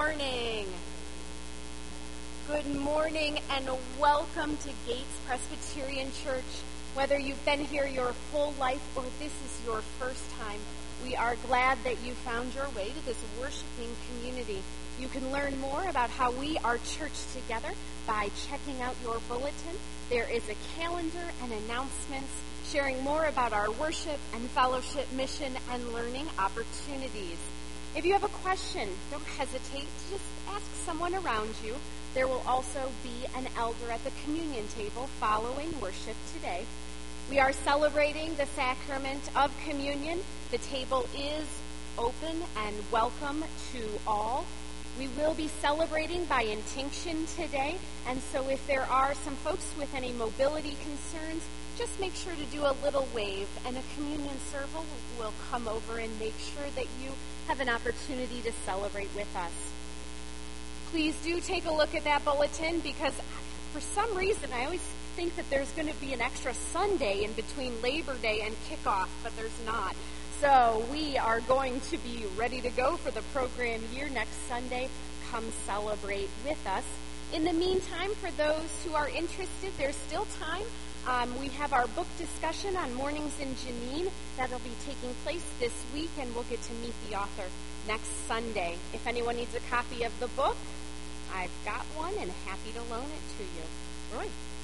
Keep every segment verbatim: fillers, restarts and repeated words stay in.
morning. Good morning and welcome to Gates Presbyterian Church. Whether you've been here your whole life or this is your first time, we are glad that you found your way to this worshiping community. You can learn more about how we are church together by checking out your bulletin. There is a calendar and announcements sharing more about our worship and fellowship mission and learning opportunities. If you have a question, don't hesitate to just ask someone around you. There will also be an elder at the communion table following worship today. We are celebrating the sacrament of communion. The table is open and welcome to all. We will be celebrating by intinction today, and so if there are some folks with any mobility concerns, just make sure to do a little wave, and a communion server will come over and make sure that you have an opportunity to celebrate with us. Please do take a look at that bulletin, because for some reason I always think that there's going to be an extra Sunday in between Labor Day and kickoff, but there's not. So we are going to be ready to go for the program year next Sunday. Come celebrate with us. In the meantime, for those who are interested, there's still time. Um, we have our book discussion on Mornings in Janine. That'll be taking place this week, and we'll get to meet the author next Sunday. If anyone needs a copy of the book, I've got one and happy to loan it to you. Roy.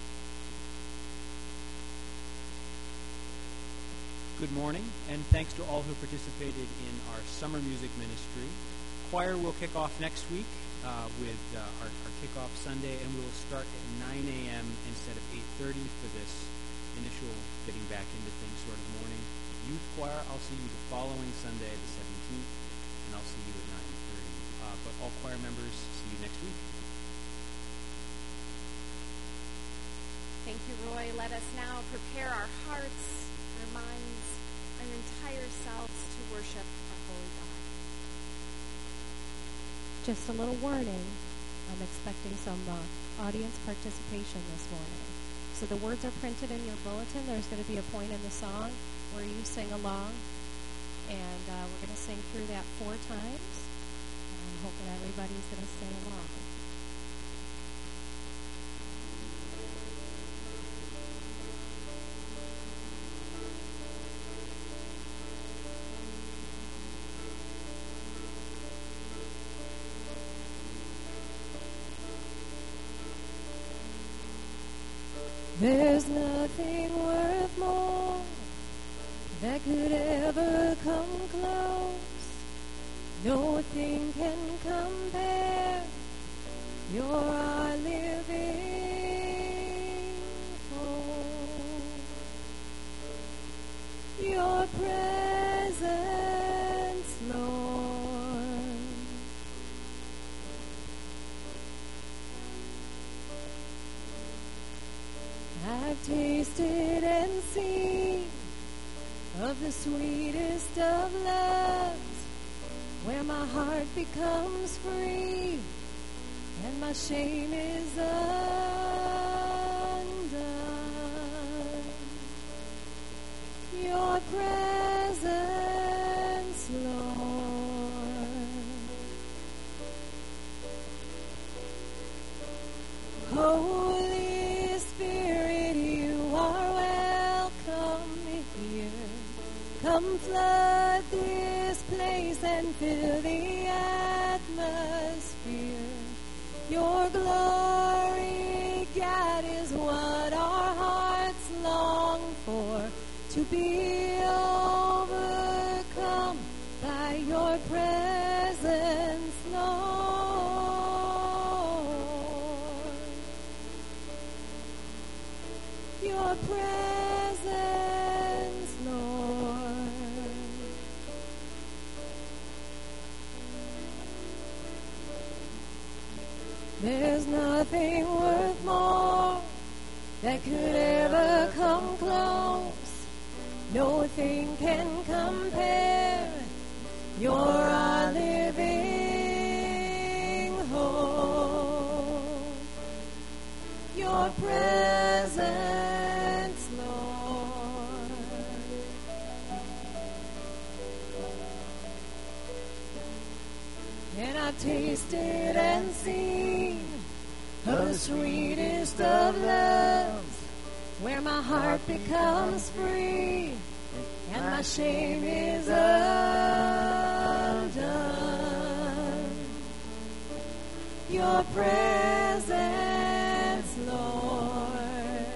Good morning, and thanks to all who participated in our summer music ministry. Choir will kick off next week uh, with uh, our, our kickoff Sunday, and we will start at nine a.m. instead of eight thirty for this initial getting back into things sort of morning. Youth choir, I'll see you the following Sunday, the seventeenth, and I'll see you at nine thirty. Uh, but all choir members, see you next week. Thank you, Roy. Let us now prepare our hearts, our minds, our entire selves to worship our holy God. Just a little warning, I'm expecting some uh, audience participation this morning. So the words are printed in your bulletin. There's going to be a point in the song where you sing along, and uh, we're going to sing through that four times. And I'm hoping everybody's going to sing along. There's nothing worth more that could ever come close. No thing can compare. You're our living hope. Your presence, Lord. I've tasted and seen of the sweetest of loves, where my heart becomes free and my shame is undone. Your presence, Lord. Holy Spirit, you are welcome here. Come flood this place and fill the atmosphere. Your glory, God, is what our hearts long for, to be overcome by your presence, Lord. Your presence, Lord. There's nothing worth more that could ever come close. No thing can compare. You're our living hope. Your presence, Lord. And I've I've tasted and seen of the sweetest of loves, where my heart becomes free and my shame is undone. Your presence, Lord.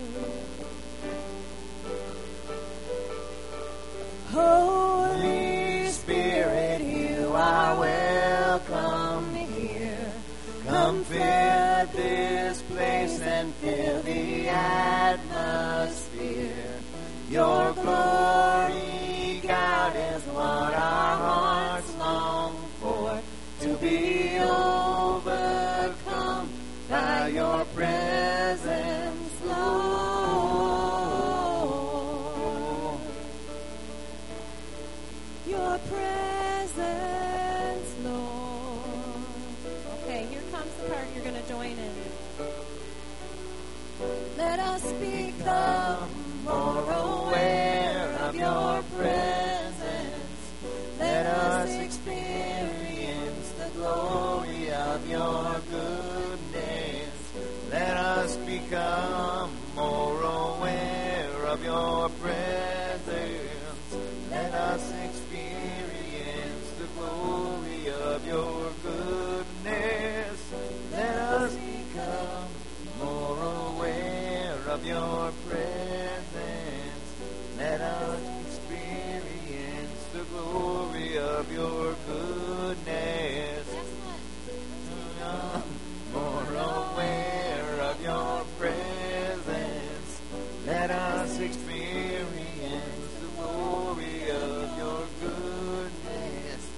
Holy Spirit, you are welcome here. Come fill this place and fill the atmosphere. Your glory, God, is what our hearts long for, to be overcome by your presence, Lord. Your presence, Lord. Okay, here comes the part you're going to join in. Let us become more aware of your presence. Let us experience the glory of your goodness. Let us become more aware of your presence. Let us experience the glory of your goodness. Let us become more aware of your presence. Let us experience the glory of your goodness. More aware of your presence. Let us experience the glory of your goodness.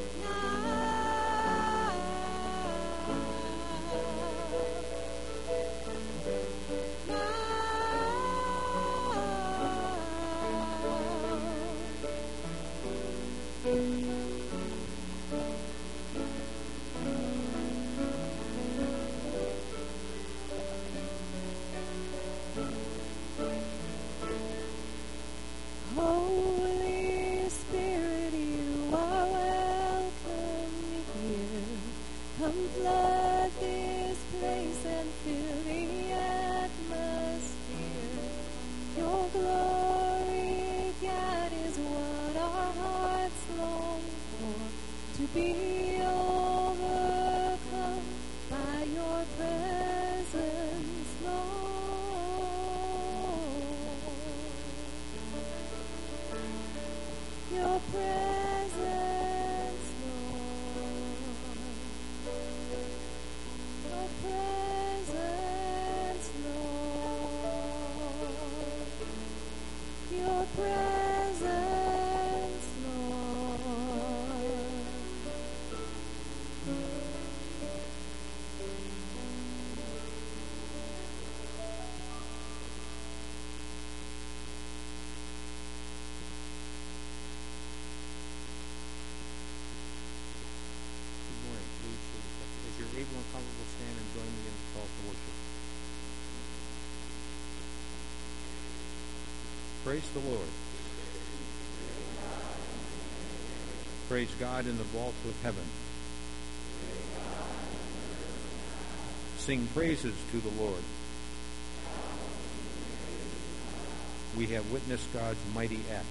Holy Spirit, you are welcome here. Come flood this place and fill the atmosphere. Your glory, God, is what our hearts long for, to be overcome by your presence, Lord. Your presence, Lord. Your presence, Lord. Your presence, Lord. Good morning. Please, as you're able and comfortable, stand and join me in the call to worship. Praise the Lord. Praise God in the vault of heaven. Sing praises to the Lord. We have witnessed God's mighty acts.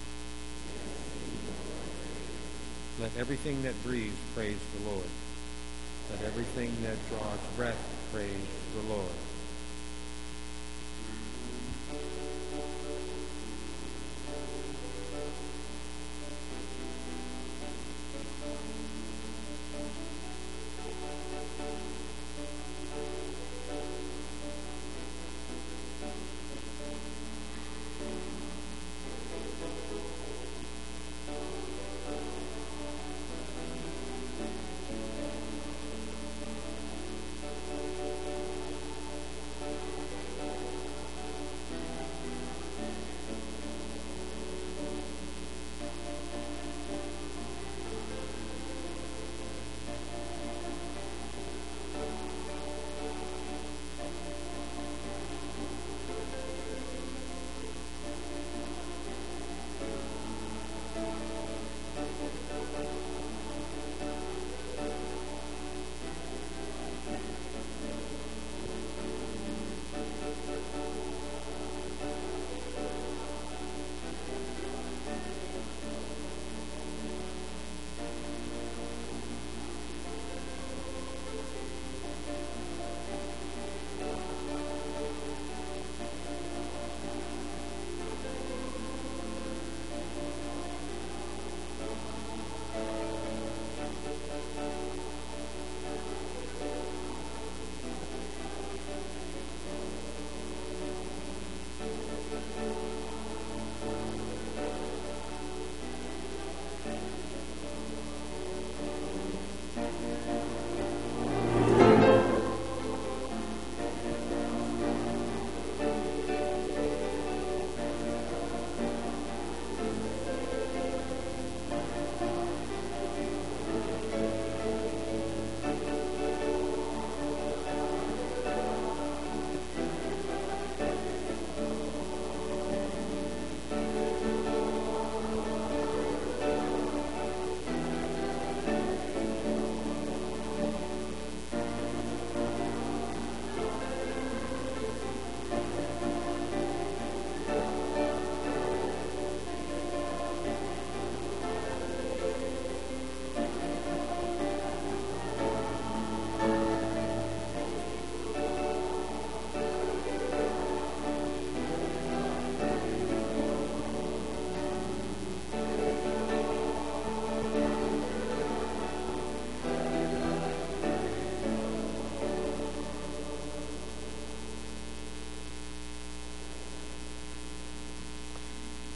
Let everything that breathes praise the Lord. Let everything that draws breath praise the Lord.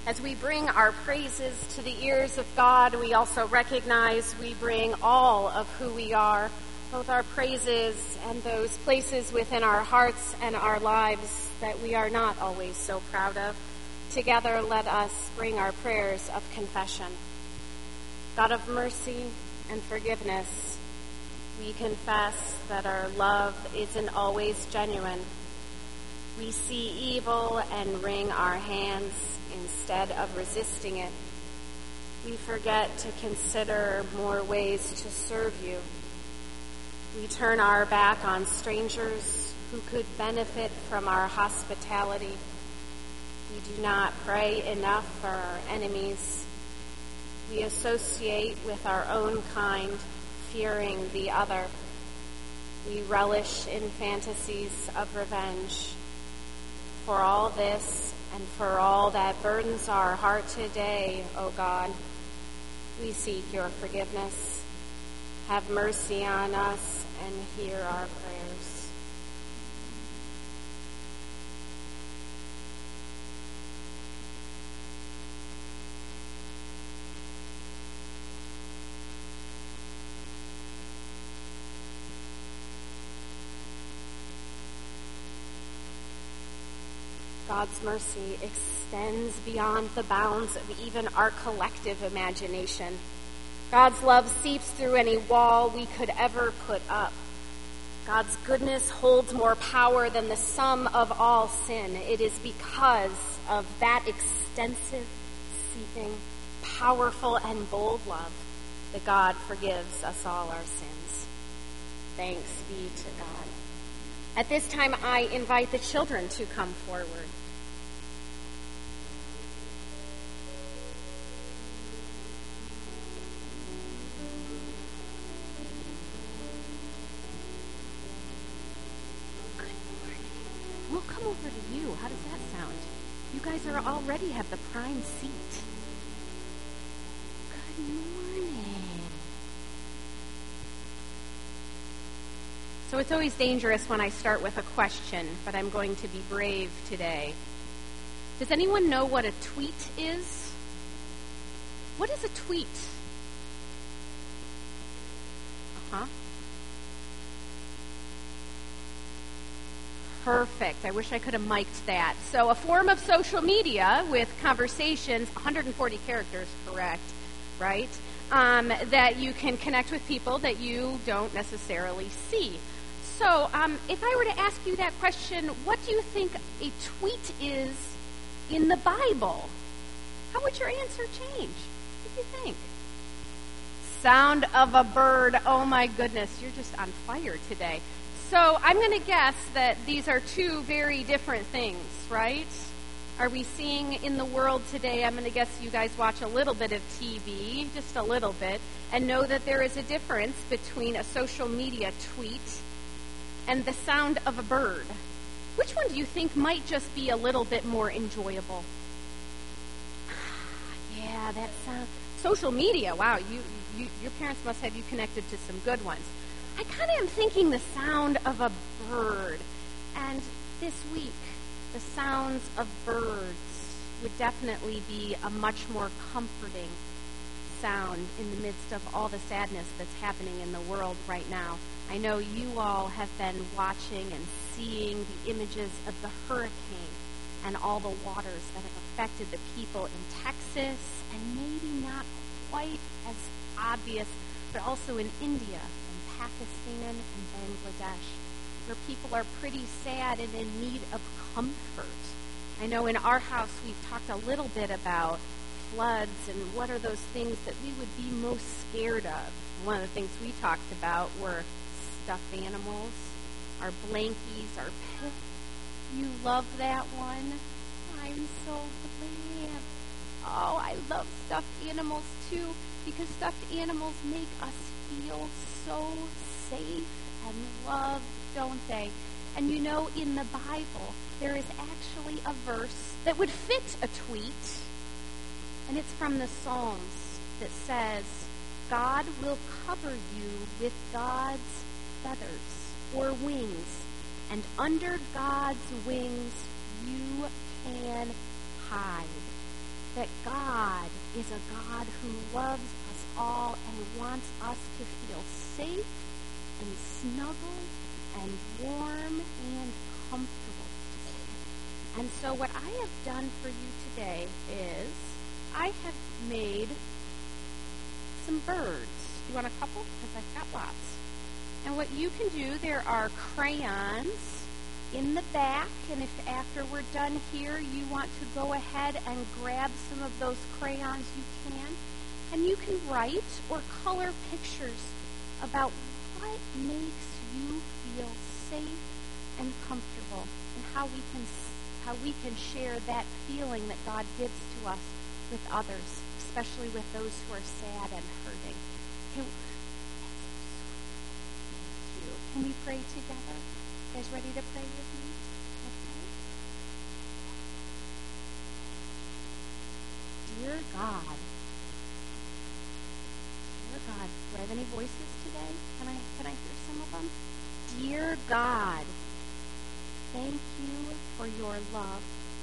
As we bring our praises to the ears of God, we also recognize we bring all of who we are, both our praises and those places within our hearts and our lives that we are not always so proud of. Together, let us bring our prayers of confession. God of mercy and forgiveness, we confess that our love isn't always genuine. We see evil and wring our hands instead of resisting it. We forget to consider more ways to serve you. We turn our back on strangers who could benefit from our hospitality. We do not pray enough for our enemies. We associate with our own kind, fearing the other. We relish in fantasies of revenge. For all this and for all that burdens our heart today, O God, we seek your forgiveness. Have mercy on us and hear our prayers. God's mercy extends beyond the bounds of even our collective imagination. God's love seeps through any wall we could ever put up. God's goodness holds more power than the sum of all sin. It is because of that extensive, seeping, powerful, and bold love that God forgives us all our sins. Thanks be to God. At this time, I invite the children to come forward. Good morning. We'll come over to you. How does that sound? You guys are already have the prime seat. Good morning. So it's always dangerous when I start with a question, but I'm going to be brave today. Does anyone know what a tweet is? What is a tweet? Uh-huh. Perfect. I wish I could have mic'd that. So a form of social media with conversations, one hundred forty characters, correct, right? Um, that you can connect with people that you don't necessarily see. So um, if I were to ask you that question, what do you think a tweet is in the Bible? How would your answer change? What do you think? Sound of a bird. Oh my goodness, you're just on fire today. So I'm going to guess that these are two very different things, right? Are we seeing in the world today, I'm going to guess you guys watch a little bit of T V, just a little bit, and know that there is a difference between a social media tweet and the sound of a bird. Which one do you think might just be a little bit more enjoyable? Yeah, that sound. Social media, wow, you, you your parents must have you connected to some good ones. I kind of am thinking the sound of a bird. And this week, the sounds of birds would definitely be a much more comforting sound in the midst of all the sadness that's happening in the world right now. I know you all have been watching and seeing the images of the hurricane and all the waters that have affected the people in Texas, and maybe not quite as obvious, but also in India and Pakistan and Bangladesh, where people are pretty sad and in need of comfort. I know in our house we've talked a little bit about floods and what are those things that we would be most scared of. One of the things we talked about were stuffed animals, our blankies, our pets. You love that one? I'm so glad. Oh, I love stuffed animals too, because stuffed animals make us feel so safe and loved, don't they? And you know, in the Bible, there is actually a verse that would fit a tweet, and it's from the Psalms that says, God will cover you with God's feathers or wings, and under God's wings you can hide. That a God who loves us all and wants us to feel safe and snuggled and warm and comfortable. And so what I have done for you today is I have made some birds. You want a couple? Because I've got lots. And what you can do, there are crayons in the back, and if after we're done here you want to go ahead and grab some of those crayons, you can. And you can write or color pictures about what makes you feel safe and comfortable, and how we can how we can share that feeling that God gives to us with others, especially with those who are sad and hurting. Can, Can we pray together? You guys ready to pray with me? Okay. Dear God, dear God, do I have any voices today? Can I can I hear some of them? Dear God, thank you for your love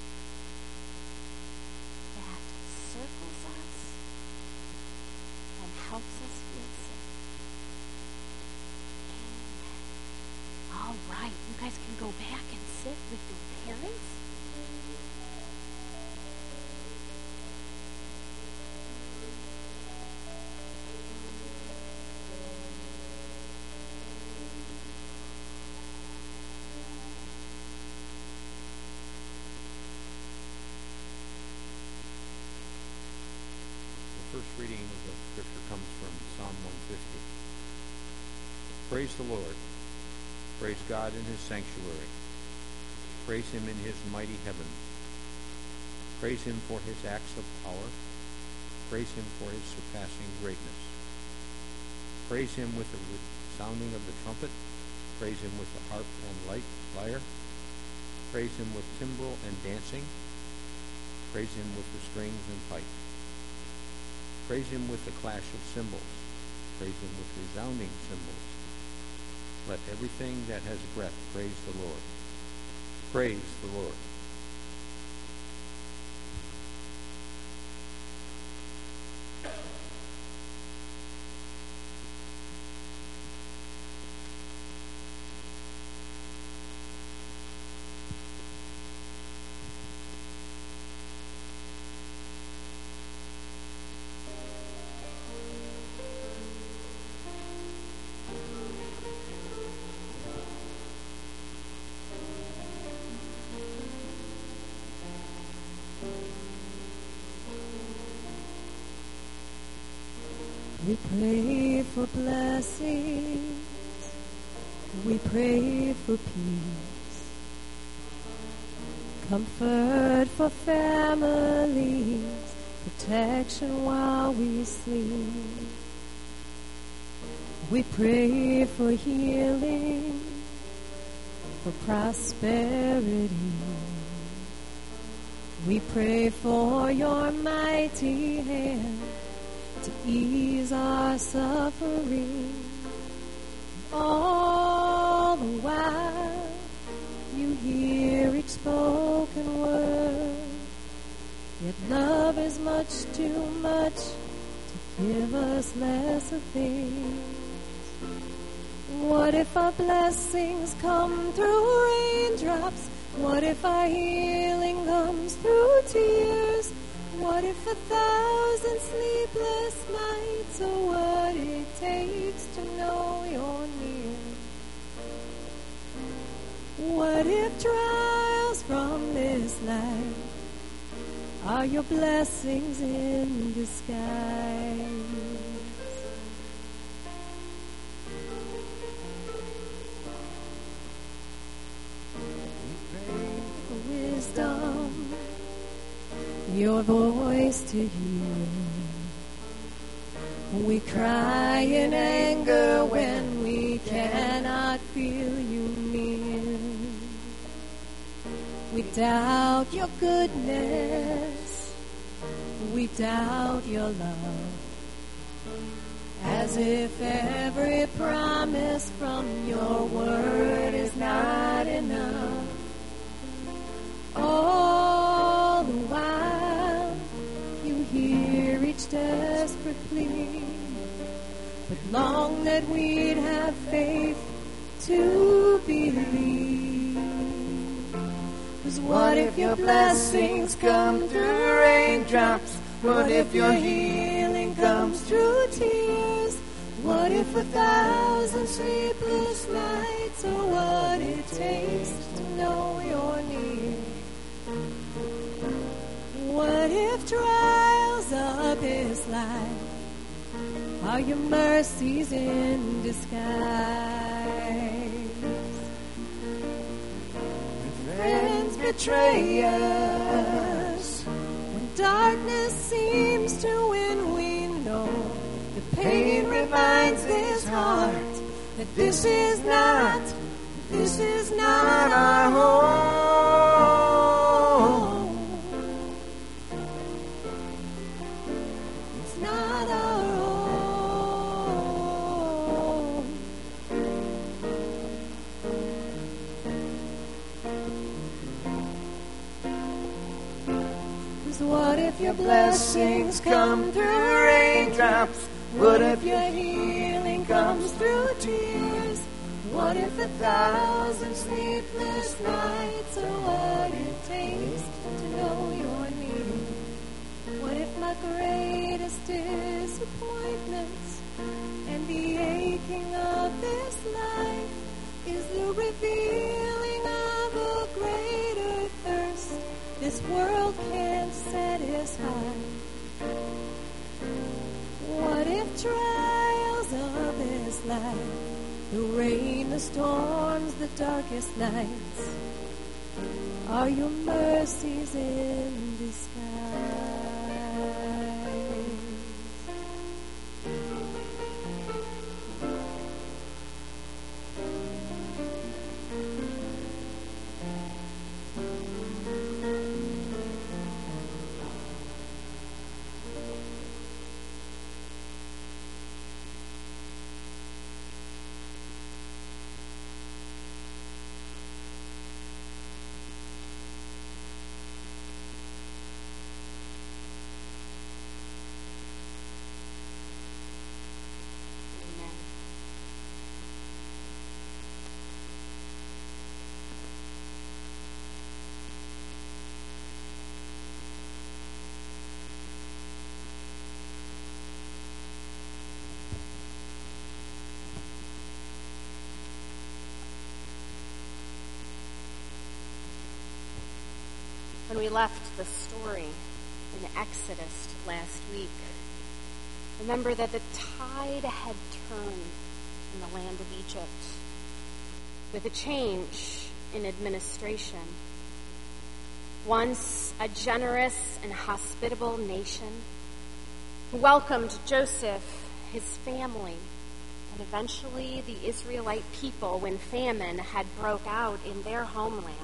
that circles us and helps us feel safe. All right, you guys can go back and sit with your parents. The first reading of the scripture comes from Psalm one fifty. Praise the Lord. Praise God in his sanctuary. Praise him in his mighty heavens. Praise him for his acts of power. Praise him for his surpassing greatness. Praise him with the sounding of the trumpet. Praise him with the harp and light, lyre. Praise him with timbrel and dancing. Praise him with the strings and pipe. Praise him with the clash of cymbals. Praise him with resounding cymbals. Let everything that has breath praise the Lord. Praise the Lord. We pray for blessings, we pray for peace, comfort for families, protection while we sleep. We pray for healing, for prosperity. We pray for your mighty hand to ease our suffering. All the while you hear each spoken word. Yet love is much too much to give us lesser things. What if our blessings come through raindrops? What if our healing comes through tears? What if a thousand sleepless nights are what it takes to know you're near? What if trials from this life are your blessings in disguise? We pray for wisdom, your voice to hear. We cry in anger when we cannot feel you near. We doubt your goodness, we doubt your love, as if every promise from your word is not enough. All the while you hear each long that we'd have faith to believe. 'Cause what if your blessings come through raindrops? What if your healing comes through tears? What if a thousand sleepless nights are what it takes to know you're near? What if trials of this life are your mercies in disguise? When friends betray us, when darkness seems to win, we know the pain reminds this heart that this is not, this is not our home. It's not our home. 'Cause what if your blessings come through raindrops? What if your healing comes through tears? What if a thousand sleepless nights are what it takes to know you're near? What if my greatest disappointments and the aching of this life is the revealing of a greater thirst this world can't satisfy? What if trials of this life, the rain, the storms, the darkest nights, are your mercies in disguise? When we left the story in Exodus last week, remember that the tide had turned in the land of Egypt with a change in administration. Once a generous and hospitable nation who welcomed Joseph, his family, and eventually the Israelite people when famine had broke out in their homeland,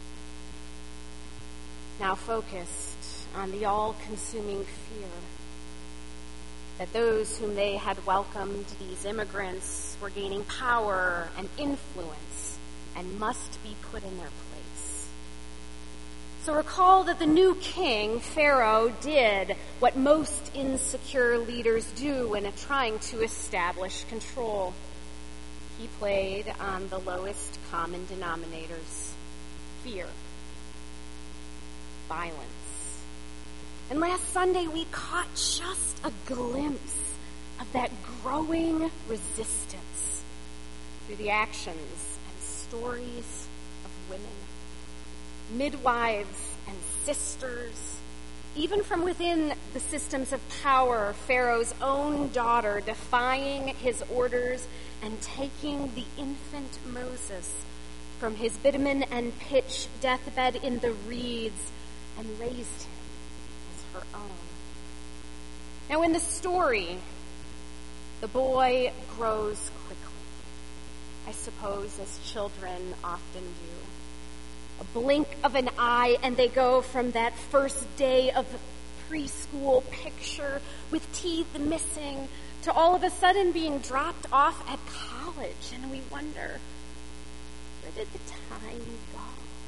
now focused on the all-consuming fear that those whom they had welcomed, these immigrants, were gaining power and influence and must be put in their place. So recall that the new king, Pharaoh, did what most insecure leaders do when trying to establish control. He played on the lowest common denominators: fear, violence. And last Sunday, we caught just a glimpse of that growing resistance through the actions and stories of women, midwives and sisters, even from within the systems of power, Pharaoh's own daughter defying his orders and taking the infant Moses from his bitumen and pitch deathbed in the reeds and raised him as her own. Now in the story, the boy grows quickly, I suppose as children often do. A blink of an eye and they go from that first day of preschool picture with teeth missing to all of a sudden being dropped off at college, and we wonder, where did the time go?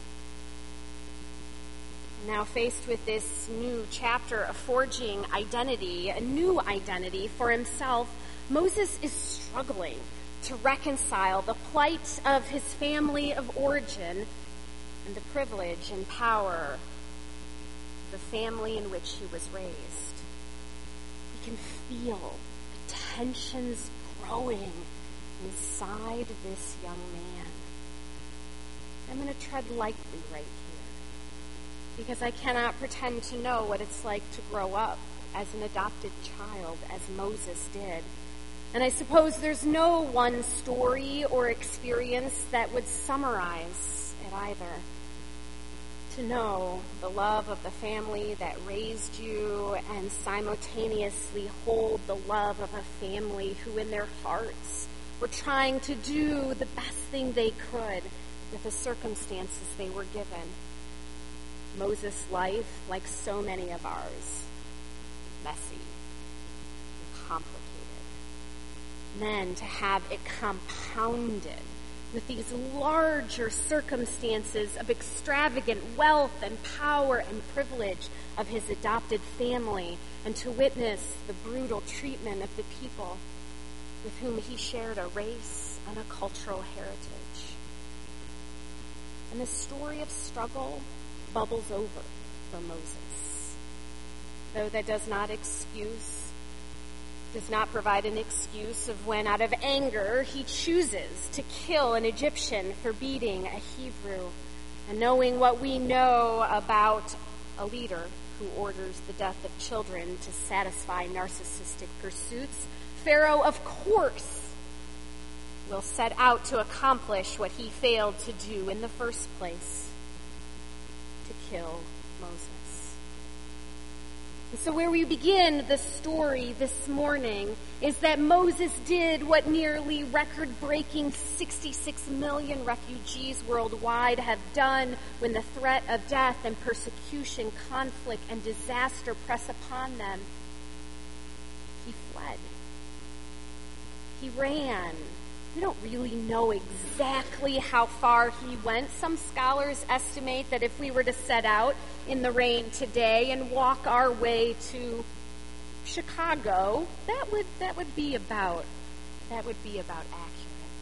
Now faced with this new chapter of forging identity, a new identity for himself, Moses is struggling to reconcile the plight of his family of origin and the privilege and power of the family in which he was raised. He can feel the tensions growing inside this young man. I'm going to tread lightly right here, because I cannot pretend to know what it's like to grow up as an adopted child, as Moses did. And I suppose there's no one story or experience that would summarize it either. To know the love of the family that raised you and simultaneously hold the love of a family who in their hearts were trying to do the best thing they could with the circumstances they were given. Moses' life, like so many of ours, messy and complicated. Then to have it compounded with these larger circumstances of extravagant wealth and power and privilege of his adopted family, and to witness the brutal treatment of the people with whom he shared a race and a cultural heritage. And the story of struggle bubbles over for Moses. Though that does not excuse does not provide an excuse of when, out of anger, he chooses to kill an Egyptian for beating a Hebrew. And knowing what we know about a leader who orders the death of children to satisfy narcissistic pursuits, Pharaoh, of course, will set out to accomplish what he failed to do in the first place, to kill Moses. And so where we begin the story this morning is that Moses did what nearly record-breaking sixty-six million refugees worldwide have done when the threat of death and persecution, conflict, and disaster press upon them. He fled. He ran. We don't really know exactly how far he went. Some scholars estimate that if we were to set out in the rain today and walk our way to Chicago, that would that would be about that would be about accurate.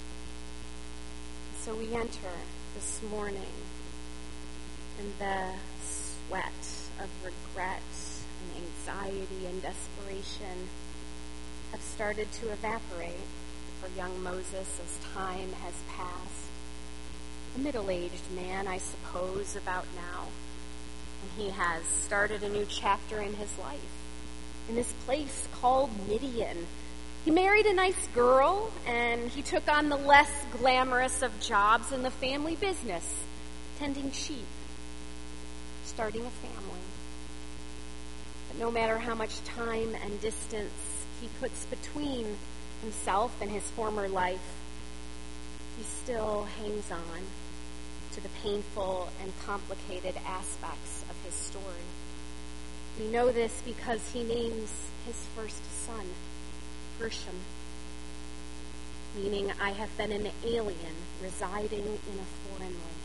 So we enter this morning, and the sweat of regret and anxiety and desperation have started to evaporate for young Moses as time has passed. A middle-aged man, I suppose, about now. And he has started a new chapter in his life in this place called Midian. He married a nice girl, and he took on the less glamorous of jobs in the family business, tending sheep, starting a family. But no matter how much time and distance he puts between himself and his former life, he still hangs on to the painful and complicated aspects of his story. We know this because he names his first son Gershom, meaning I have been an alien residing in a foreign land.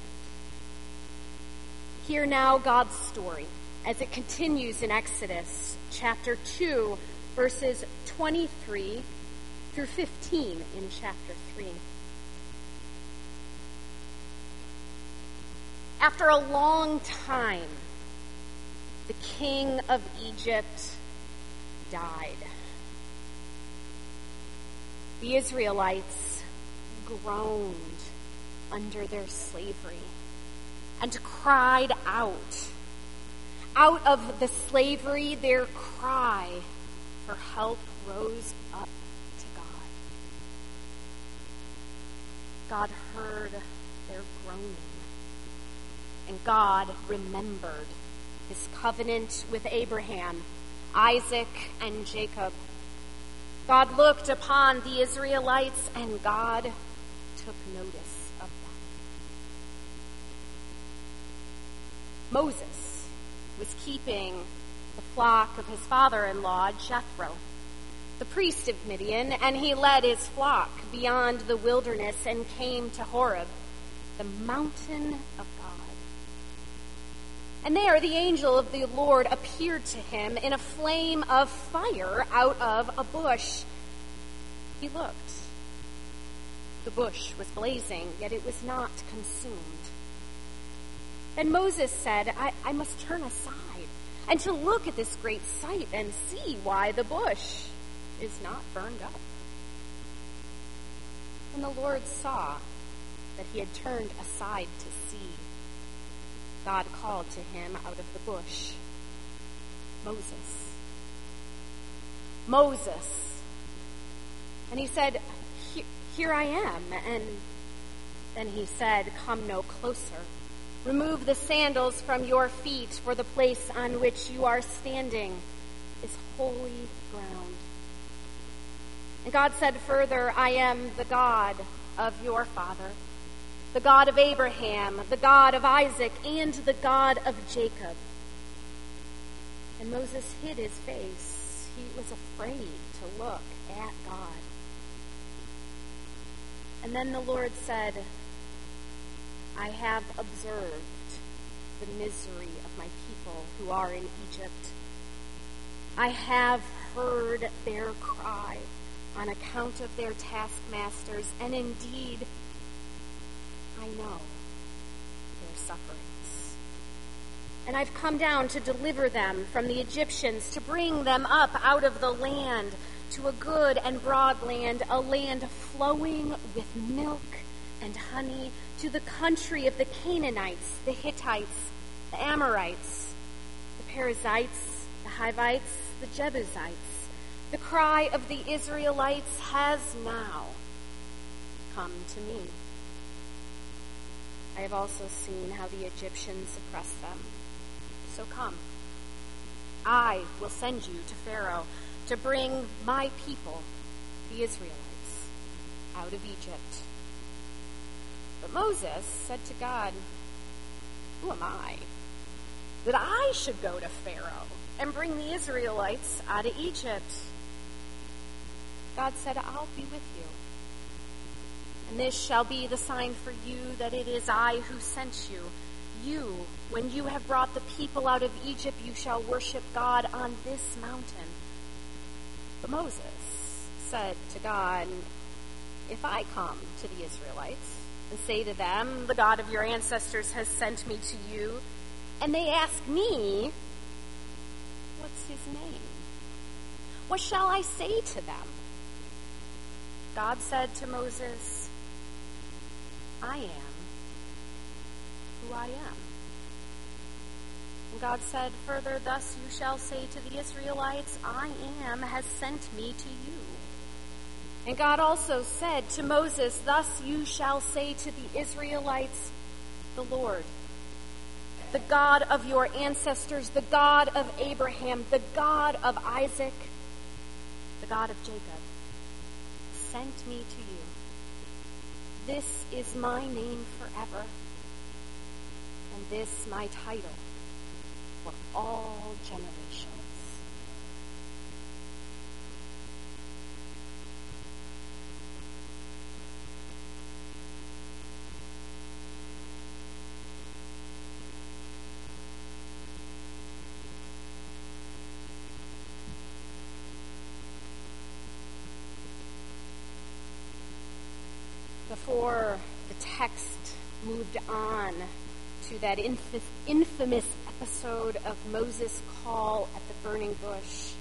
Hear now God's story as it continues in Exodus chapter two, verses twenty-three through fifteen in chapter three. After a long time, the king of Egypt died. The Israelites groaned under their slavery and cried out. Out of the slavery, their cry for help rose up to God. God heard their groaning, and God remembered his covenant with Abraham, Isaac, and Jacob. God looked upon the Israelites, and God took notice of them. Moses was keeping the flock of his father-in-law, Jethro, the priest of Midian, and he led his flock beyond the wilderness and came to Horeb, the mountain of God. And there the angel of the Lord appeared to him in a flame of fire out of a bush. He looked. The bush was blazing, yet it was not consumed. Then Moses said, I, I must turn aside and to look at this great sight and see why the bush is not burned up. When the Lord saw that he had turned aside to see, God called to him out of the bush, Moses, Moses. And he said, Here I am. And then he said, Come no closer. Remove the sandals from your feet, for the place on which you are standing is holy ground. And God said further, I am the God of your father, the God of Abraham, the God of Isaac, and the God of Jacob. And Moses hid his face. He was afraid to look at God. And then the Lord said, I have observed the misery of my people who are in Egypt. I have heard their cry on account of their taskmasters, and indeed, I know their sufferings. And I've come down to deliver them from the Egyptians, to bring them up out of the land to a good and broad land, a land flowing with milk and honey, to the country of the Canaanites, the Hittites, the Amorites, the Perizzites, the Hivites, the Jebusites. The cry of the Israelites has now come to me. I have also seen how the Egyptians oppress them. So come, I will send you to Pharaoh to bring my people, the Israelites, out of Egypt. But Moses said to God, Who am I, that I should go to Pharaoh and bring the Israelites out of Egypt? God said, I'll be with you. And this shall be the sign for you that it is I who sent you. You, when you have brought the people out of Egypt, you shall worship God on this mountain. But Moses said to God, If I come to the Israelites and say to them, the God of your ancestors has sent me to you, and they ask me, what's his name? What shall I say to them? God said to Moses, I am who I am. And God said further, Thus you shall say to the Israelites, I am has sent me to you. And God also said to Moses, Thus you shall say to the Israelites, the Lord, the God of your ancestors, the God of Abraham, the God of Isaac, the God of Jacob, sent me to you. This is my name forever, and this my title for all generations. Before the text moved on to that inf- infamous episode of Moses' call at the burning bush,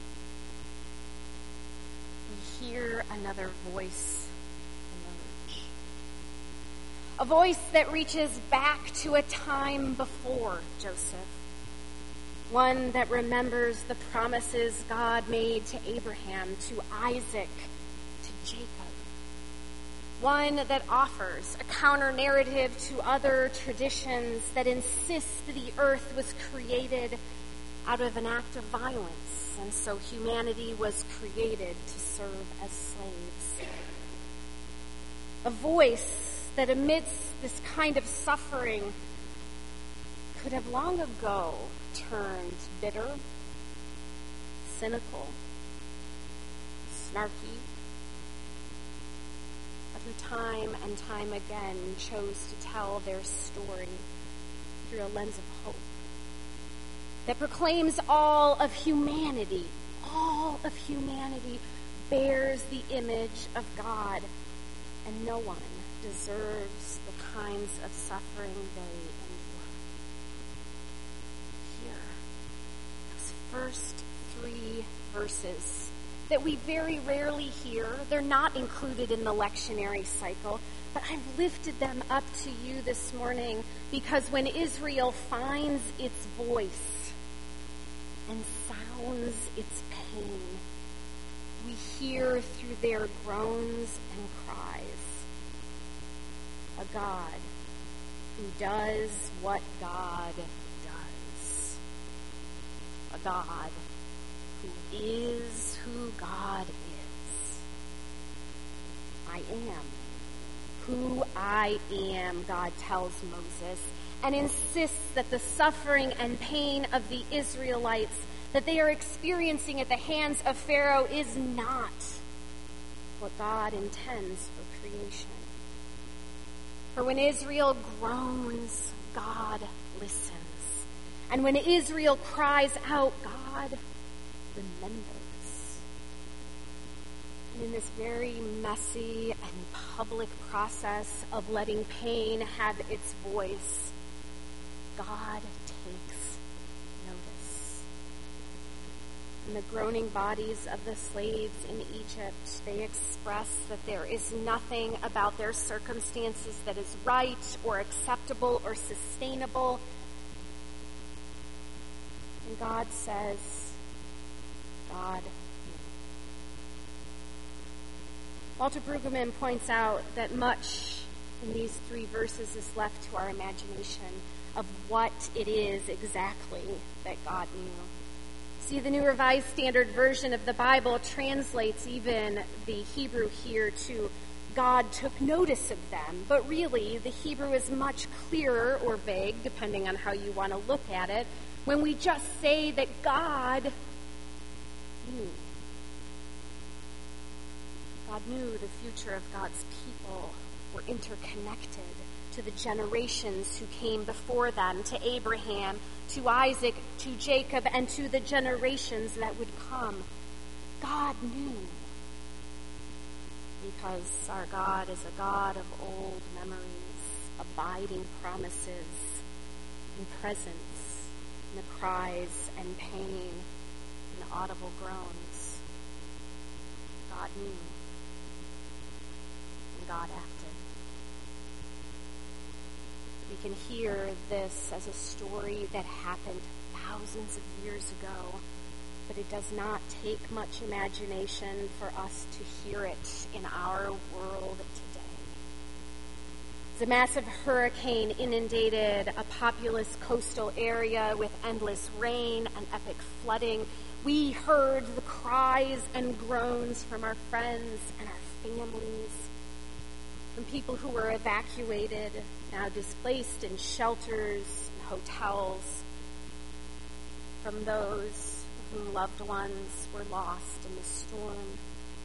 we hear another voice emerge. A voice that reaches back to a time before Joseph. One that remembers the promises God made to Abraham, to Isaac, to Jacob. One that offers a counter-narrative to other traditions that insist the earth was created out of an act of violence, and so humanity was created to serve as slaves. A voice that amidst this kind of suffering could have long ago turned bitter, cynical, snarky, who time and time again chose to tell their story through a lens of hope that proclaims all of humanity, all of humanity bears the image of God, and no one deserves the kinds of suffering they endure. Here, those first three verses that we very rarely hear, they're not included in the lectionary cycle, but I've lifted them up to you this morning because when Israel finds its voice and sounds its pain, we hear through their groans and cries a God who does what God does. A God who is who God is. I am who I am, God tells Moses, and insists that the suffering and pain of the Israelites that they are experiencing at the hands of Pharaoh is not what God intends for creation. For when Israel groans, God listens. And when Israel cries out, God remembers. And in this very messy and public process of letting pain have its voice, God takes notice. In the groaning bodies of the slaves in Egypt, they express that there is nothing about their circumstances that is right or acceptable or sustainable. And God says, God knew. Walter Brueggemann points out that much in these three verses is left to our imagination of what it is exactly that God knew. See, the New Revised Standard Version of the Bible translates even the Hebrew here to God took notice of them. But really, the Hebrew is much clearer or vague, depending on how you want to look at it, when we just say that God knew. God knew the future of God's people were interconnected to the generations who came before them, to Abraham, to Isaac, to Jacob, and to the generations that would come. God knew. Because our God is a God of old memories, abiding promises, and presence, in the cries and pain, and audible groans. God knew. And God acted. We can hear this as a story that happened thousands of years ago, but it does not take much imagination for us to hear it in our world today. As a massive hurricane inundated a populous coastal area with endless rain and epic flooding, we heard the cries and groans from our friends and our families, from people who were evacuated, now displaced in shelters and hotels, from those whose loved ones were lost in the storm.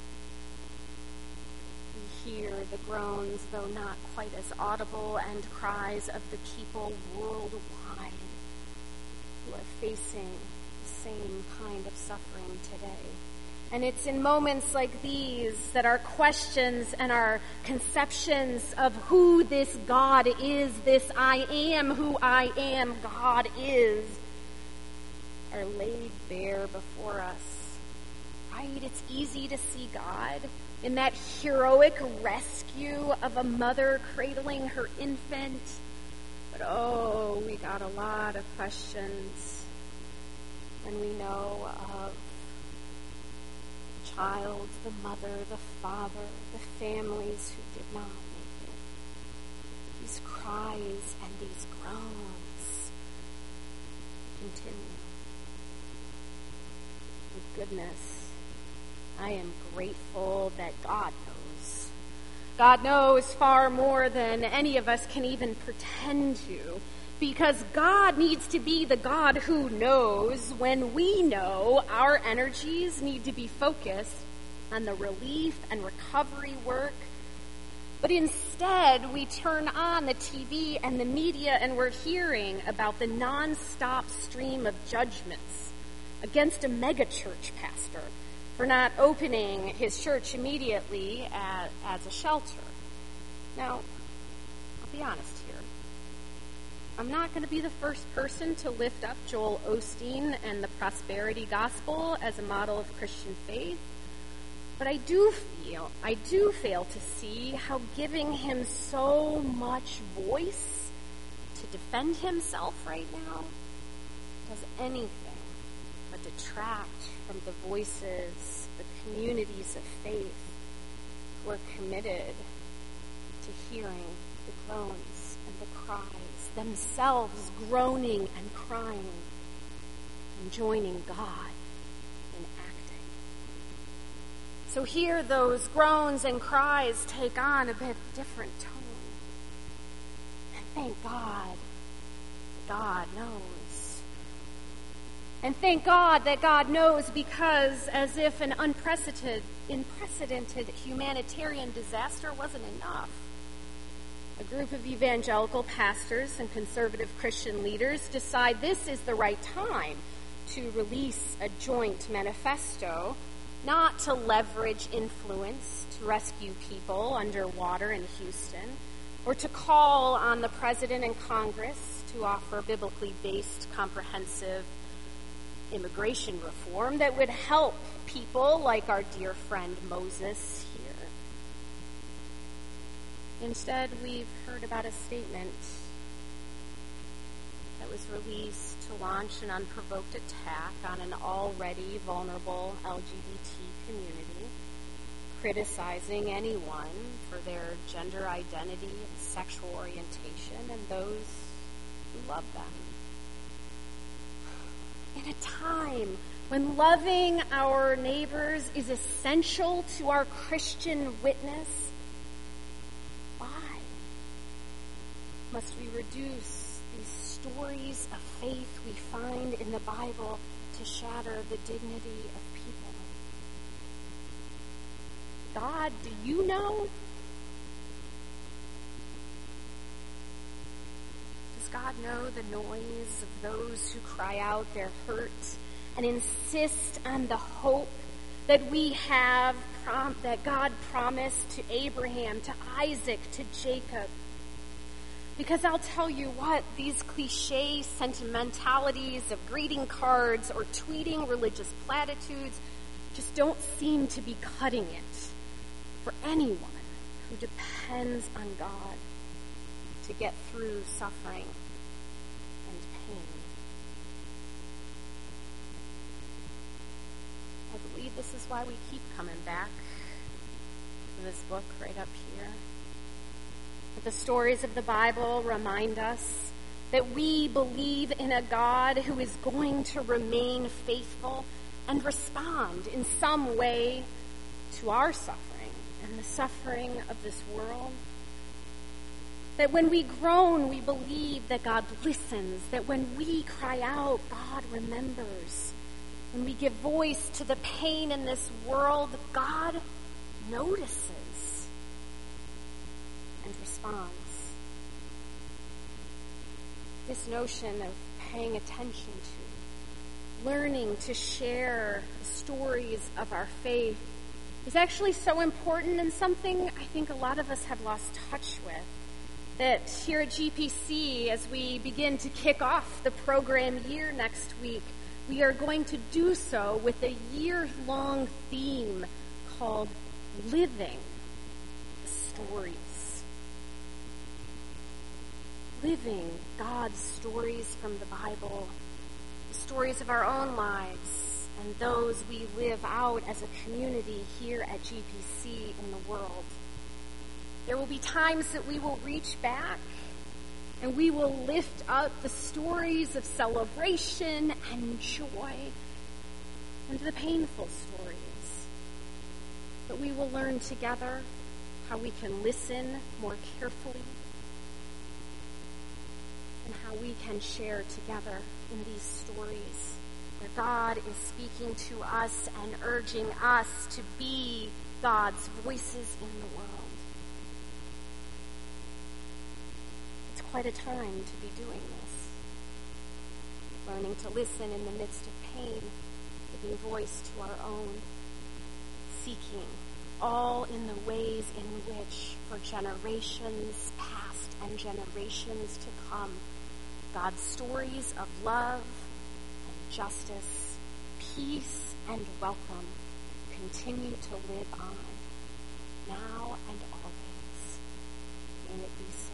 We hear the groans, though not quite as audible, and cries of the people worldwide who are facing the same kind of suffering today. And it's in moments like these that our questions and our conceptions of who this God is, this I am who I am God is, are laid bare before us. Right? It's easy to see God in that heroic rescue of a mother cradling her infant. But oh, we got a lot of questions when we know of child, the mother, the father, the families who did not make it. These cries and these groans continue. With goodness, I am grateful that God knows. God knows far more than any of us can even pretend to, because God needs to be the God who knows when we know our energies need to be focused on the relief and recovery work. But instead, we turn on the T V and the media and we're hearing about the nonstop stream of judgments against a megachurch pastor for not opening his church immediately as, as a shelter. Now, I'll be honest here. I'm not going to be the first person to lift up Joel Osteen and the prosperity gospel as a model of Christian faith, but I do feel, I do fail to see how giving him so much voice to defend himself right now does anything but detract from the voices, the communities of faith who are committed to hearing the groans and the cries, themselves groaning and crying and joining God in acting. So here those groans and cries take on a bit different tone. And thank God, God knows. And thank God that God knows, because as if an unprecedented, unprecedented humanitarian disaster wasn't enough, a group of evangelical pastors and conservative Christian leaders decide this is the right time to release a joint manifesto, not to leverage influence to rescue people underwater in Houston, or to call on the President and Congress to offer biblically based, comprehensive immigration reform that would help people like our dear friend Moses here. Instead, we've heard about a statement that was released to launch an unprovoked attack on an already vulnerable L G B T community, criticizing anyone for their gender identity and sexual orientation and those who love them. In a time when loving our neighbors is essential to our Christian witness, why must we reduce these stories of faith we find in the Bible to shatter the dignity of people? God, do you know? Does God know the noise of those who cry out their hurt and insist on the hope that we have, prom- that God promised to Abraham, to Isaac, to Jacob? Because I'll tell you what, these cliche sentimentalities of greeting cards or tweeting religious platitudes just don't seem to be cutting it for anyone who depends on God to get through suffering and pain. I believe this is why we keep coming back to this book right up here. The stories of the Bible remind us that we believe in a God who is going to remain faithful and respond in some way to our suffering and the suffering of this world. That when we groan, we believe that God listens. That when we cry out, God remembers. When we give voice to the pain in this world, God notices and responds. This notion of paying attention to, learning to share the stories of our faith is actually so important, and something I think a lot of us have lost touch with. That here at G P C, as we begin to kick off the program year next week, we are going to do so with a year-long theme called Living the Stories. Living God's stories from the Bible, the stories of our own lives, and those we live out as a community here at G P C in the world. There will be times that we will reach back and we will lift up the stories of celebration and joy and the painful stories. But we will learn together how we can listen more carefully and how we can share together in these stories where God is speaking to us and urging us to be God's voices in the world. It's quite a time to be doing this. Learning to listen in the midst of pain, giving voice to our own, seeking, all in the ways in which, for generations past and generations to come, God's stories of love and justice, peace and welcome continue to live on, now and always. May it be so.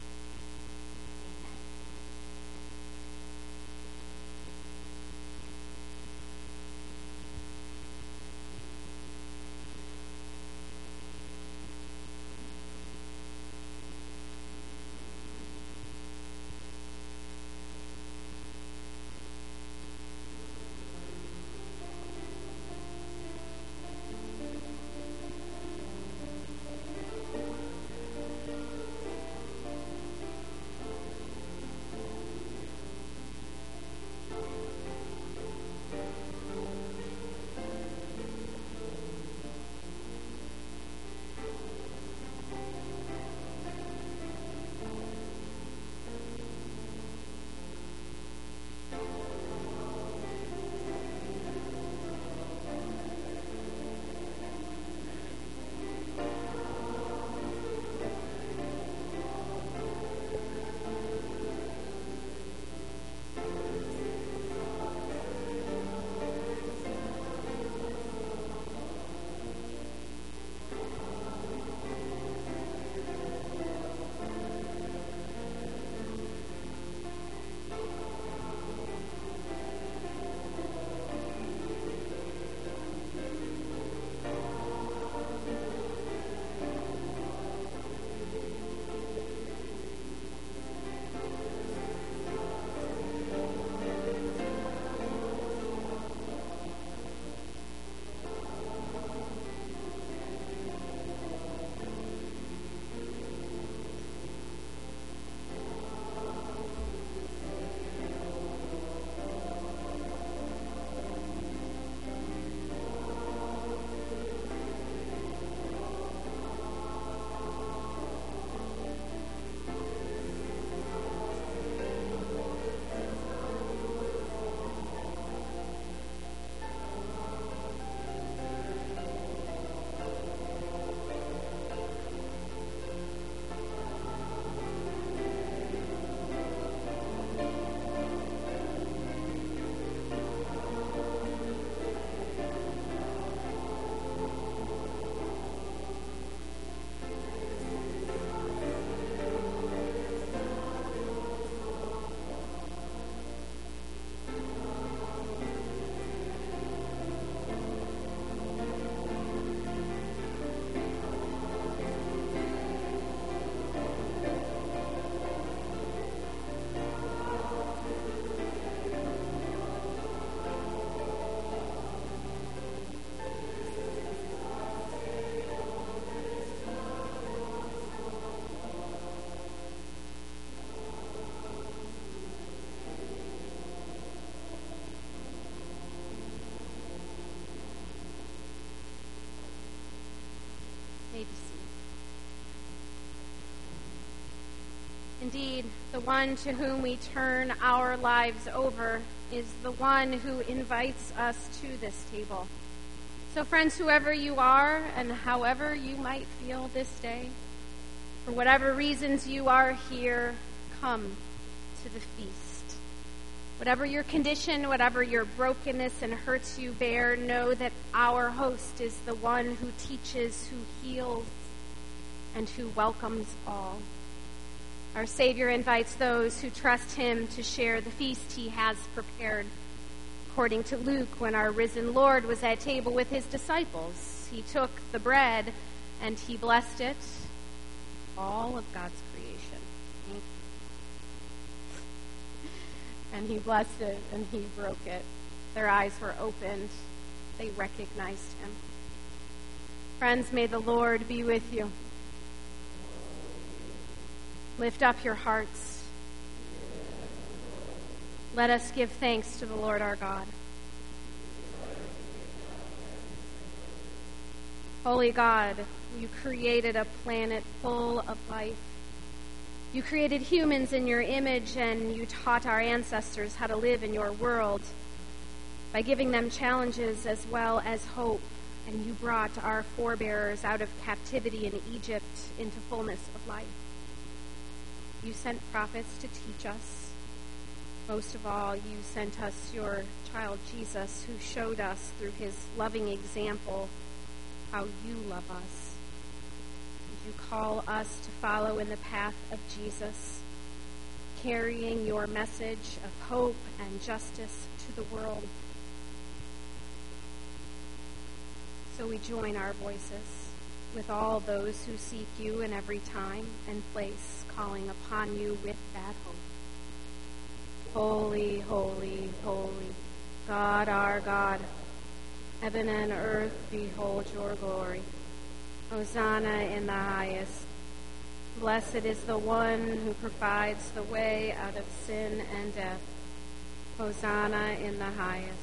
Indeed, the one to whom we turn our lives over is the one who invites us to this table. So, friends, whoever you are and however you might feel this day, for whatever reasons you are here, come to the feast. Whatever your condition, whatever your brokenness and hurts you bear, know that our host is the one who teaches, who heals, and who welcomes all. Our Savior invites those who trust him to share the feast he has prepared. According to Luke, when our risen Lord was at table with his disciples, he took the bread and he blessed it, all of God's creation. And he blessed it and he broke it. Their eyes were opened. They recognized him. Friends, may the Lord be with you. Lift up your hearts. Let us give thanks to the Lord our God. Holy God, you created a planet full of life. You created humans in your image, and you taught our ancestors how to live in your world by giving them challenges as well as hope and you brought our forebears out of captivity in Egypt into fullness of life. You sent prophets to teach us. Most of all, you sent us your child Jesus, who showed us through his loving example how you love us. And you call us to follow in the path of Jesus, carrying your message of hope and justice to the world. So we join our voices with all those who seek you in every time and place, calling upon you with that hope. Holy, holy, holy, God our God, heaven and earth behold your glory. Hosanna in the highest. Blessed is the one who provides the way out of sin and death. Hosanna in the highest.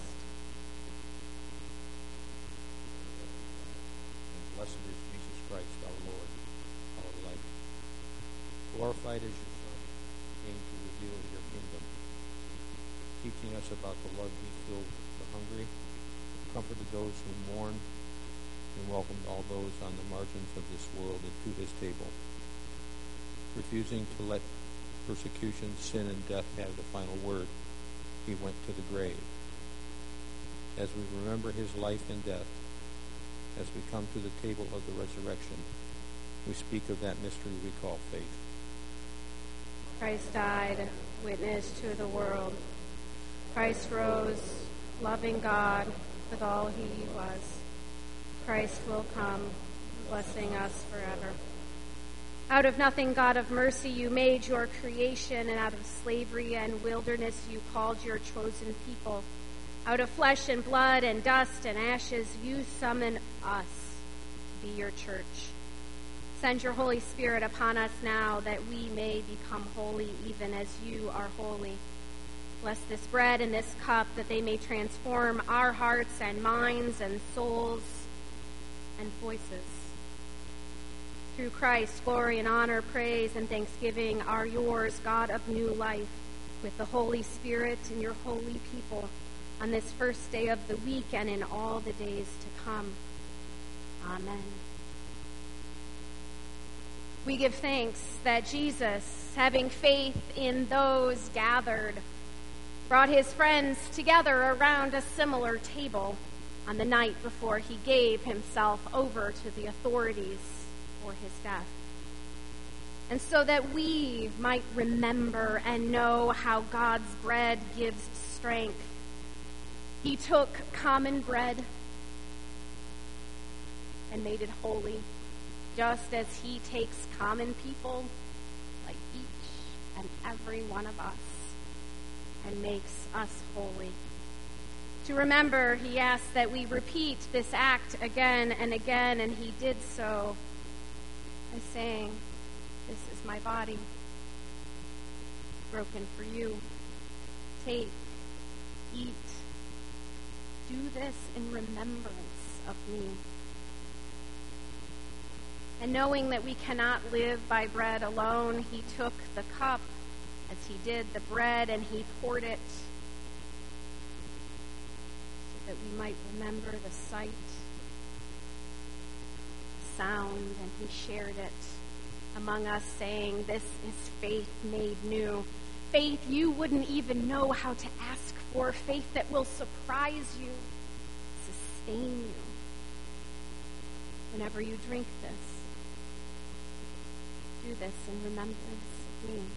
And blessed is Jesus Christ, our Lord, our life. Glorified is your Son, came to reveal your kingdom, teaching us about the love he filled the hungry, comforted those who mourn, and welcomed all those on the margins of this world into his table. Refusing to let persecution, sin, and death have the final word, he went to the grave. As we remember his life and death, as we come to the table of the resurrection, we speak of that mystery we call faith. Christ died, witness to the world. Christ rose, loving God with all he was. Christ will come, blessing us forever. Out of nothing, God of mercy, you made your creation, and out of slavery and wilderness you called your chosen people. Out of flesh and blood and dust and ashes, you summon us to be your church. Send your Holy Spirit upon us now that we may become holy even as you are holy. Bless this bread and this cup that they may transform our hearts and minds and souls and voices. Through Christ, glory and honor, praise and thanksgiving are yours, God of new life, with the Holy Spirit and your holy people, on this first day of the week and in all the days to come. Amen. We give thanks that Jesus, having faith in those gathered, brought his friends together around a similar table on the night before he gave himself over to the authorities for his death. And so that we might remember and know how God's bread gives strength, he took common bread and made it holy, just as he takes common people like each and every one of us and makes us holy. To remember, he asks that we repeat this act again and again, and he did so by saying, "This is my body, broken for you. Take, eat. Do this in remembrance of me." And knowing that we cannot live by bread alone, he took the cup as he did the bread, and he poured it so that we might remember the sight, the sound, and he shared it among us, saying, "This is faith made new. Faith you wouldn't even know how to ask for, faith that will surprise you, sustain you. Whenever you drink this, do this in remembrance of me."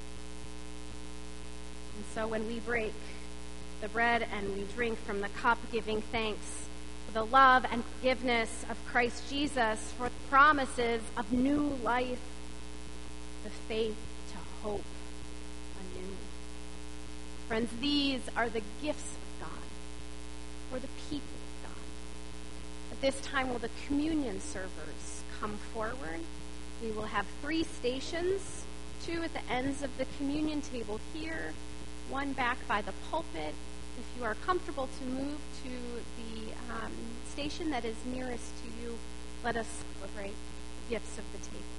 And so when we break the bread and we drink from the cup, giving thanks for the love and forgiveness of Christ Jesus, for the promises of new life, the faith to hope anew. Friends, these are the gifts of God for the people of God. At this time, will the communion servers come forward? We will have three stations, two at the ends of the communion table here, one back by the pulpit. If you are comfortable to move to the um, station that is nearest to you, let us celebrate the gifts of the table.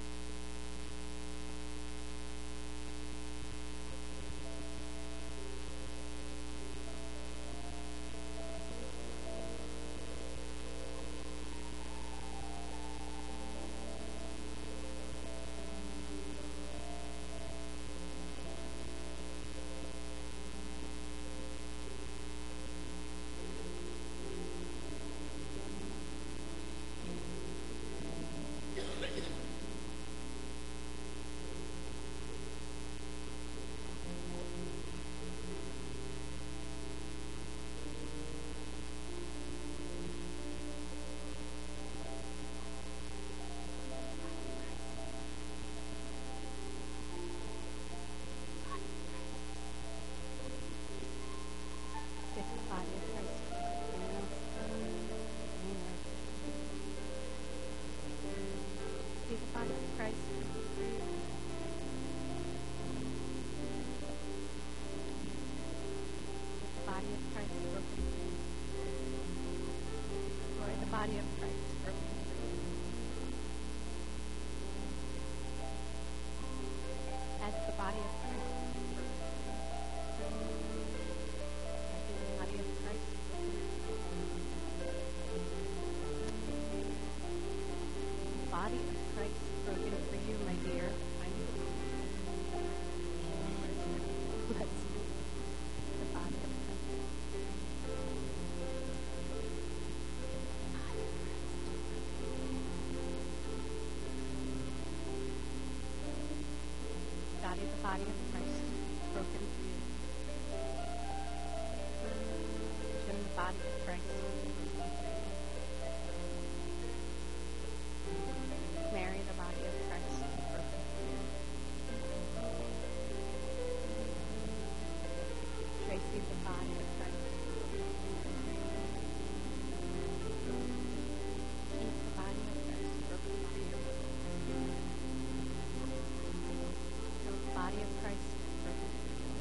Body of Christ. See the body of Christ. The body of Christ broken. Glory, the body of Christ broken. As the body of Christ. Body of Christ broken for you, my dear. I'm Let's see the body of Christ. Body, the body of Christ broken for you. Jim, the body of Christ. Mary, the body of Christ, broken for you. Tracy, the body of Christ. Keith, the body of Christ, broken for you. So the body of Christ, broken for you.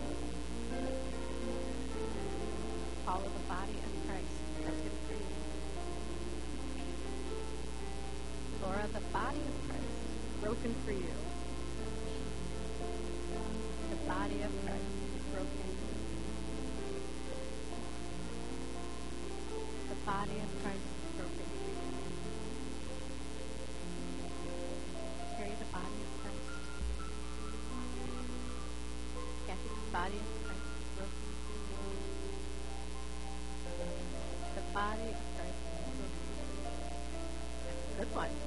Follow the body of Christ, broken for you. Laura, the body of Christ, broken for you. The body of Christ, broken. The body of Christ, broken for you. Carry the body of Christ. Kathy, the body of Christ, broken for you. The body of Christ, broken for you. That's a good one.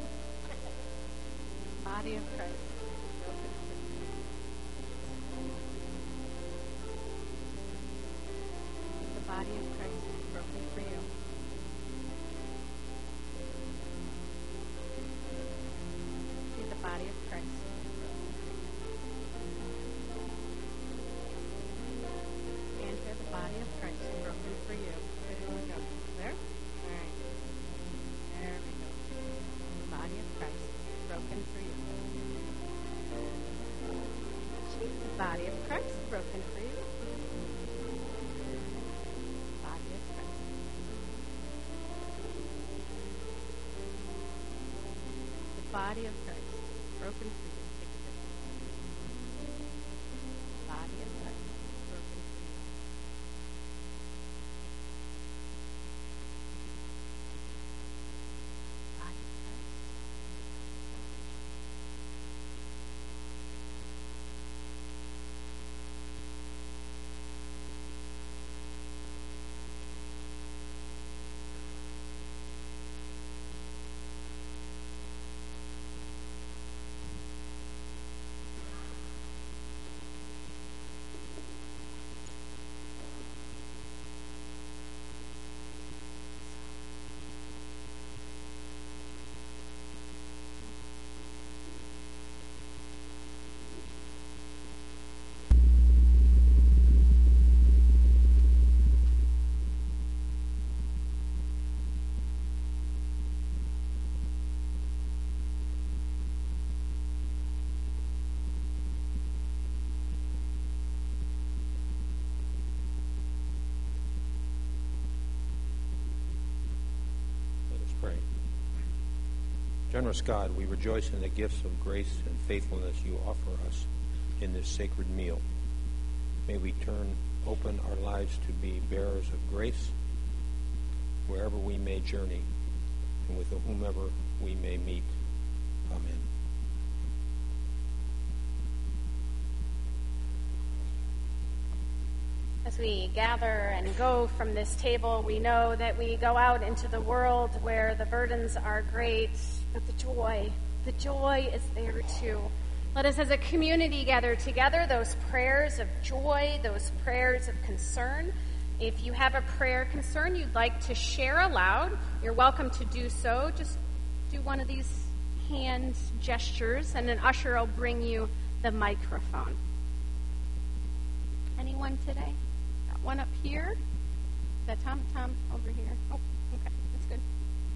Body of Christ, broken for you. The body of Christ, broken for you. See the body of Christ, broken for you. And hear the body of Christ, broken for you. Where do we go? There? All right. There we go. The body of Christ, broken for you. The body of Christ, broken for you. Body of Christ. The body of Christ, broken for you. Take it. Body of Christ, broken for you. Body of Christ. Generous God, we rejoice in the gifts of grace and faithfulness you offer us in this sacred meal. May we turn open our lives to be bearers of grace wherever we may journey and with whomever we may meet. Amen. As we gather and go from this table, we know that we go out into the world where the burdens are great, but the joy, the joy is there too. Let us as a community gather together those prayers of joy, those prayers of concern. If you have a prayer concern you'd like to share aloud, you're welcome to do so. Just do one of these hand gestures, and an usher will bring you the microphone. Anyone today? Got one up here. that Tom? Tom, over here. Oh, okay. That's good.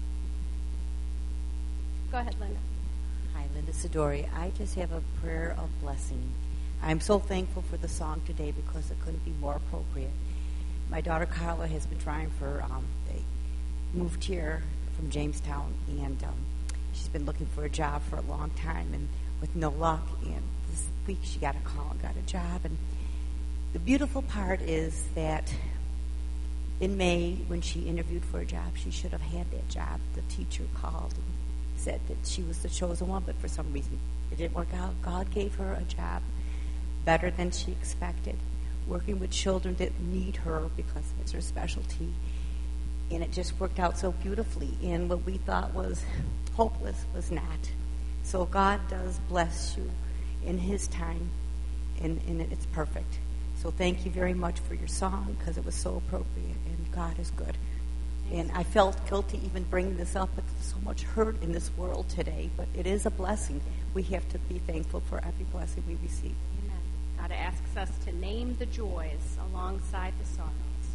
Go ahead, Linda. Hi, Linda Sidori. I just have a prayer of blessing. I'm so thankful for the song today because it couldn't be more appropriate. My daughter Carla has been trying for, um, they moved here from Jamestown, and um, she's been looking for a job for a long time, and with no luck. And this week she got a call and got a job. And the beautiful part is that in May, when she interviewed for a job, she should have had that job. The teacher called and said that she was the chosen one, but for some reason it didn't work out. God gave her a job better than she expected, working with children that need her because it's her specialty. And it just worked out so beautifully. And what we thought was hopeless was not. So God does bless you in His time, and, and it's perfect. So thank you very much for your song because it was so appropriate, and God is good. And I felt guilty even bringing this up, but there's so much hurt in this world today. But it is a blessing. We have to be thankful for every blessing we receive. Amen. God asks us to name the joys alongside the sorrows.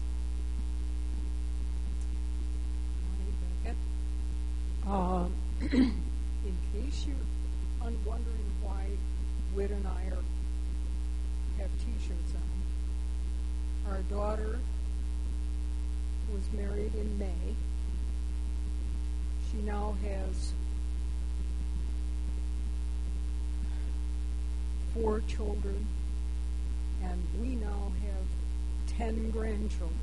Um, in case you're wondering why Whit and I are, have T-shirts on, our daughter was married in May. She now has four children, and we now have ten grandchildren.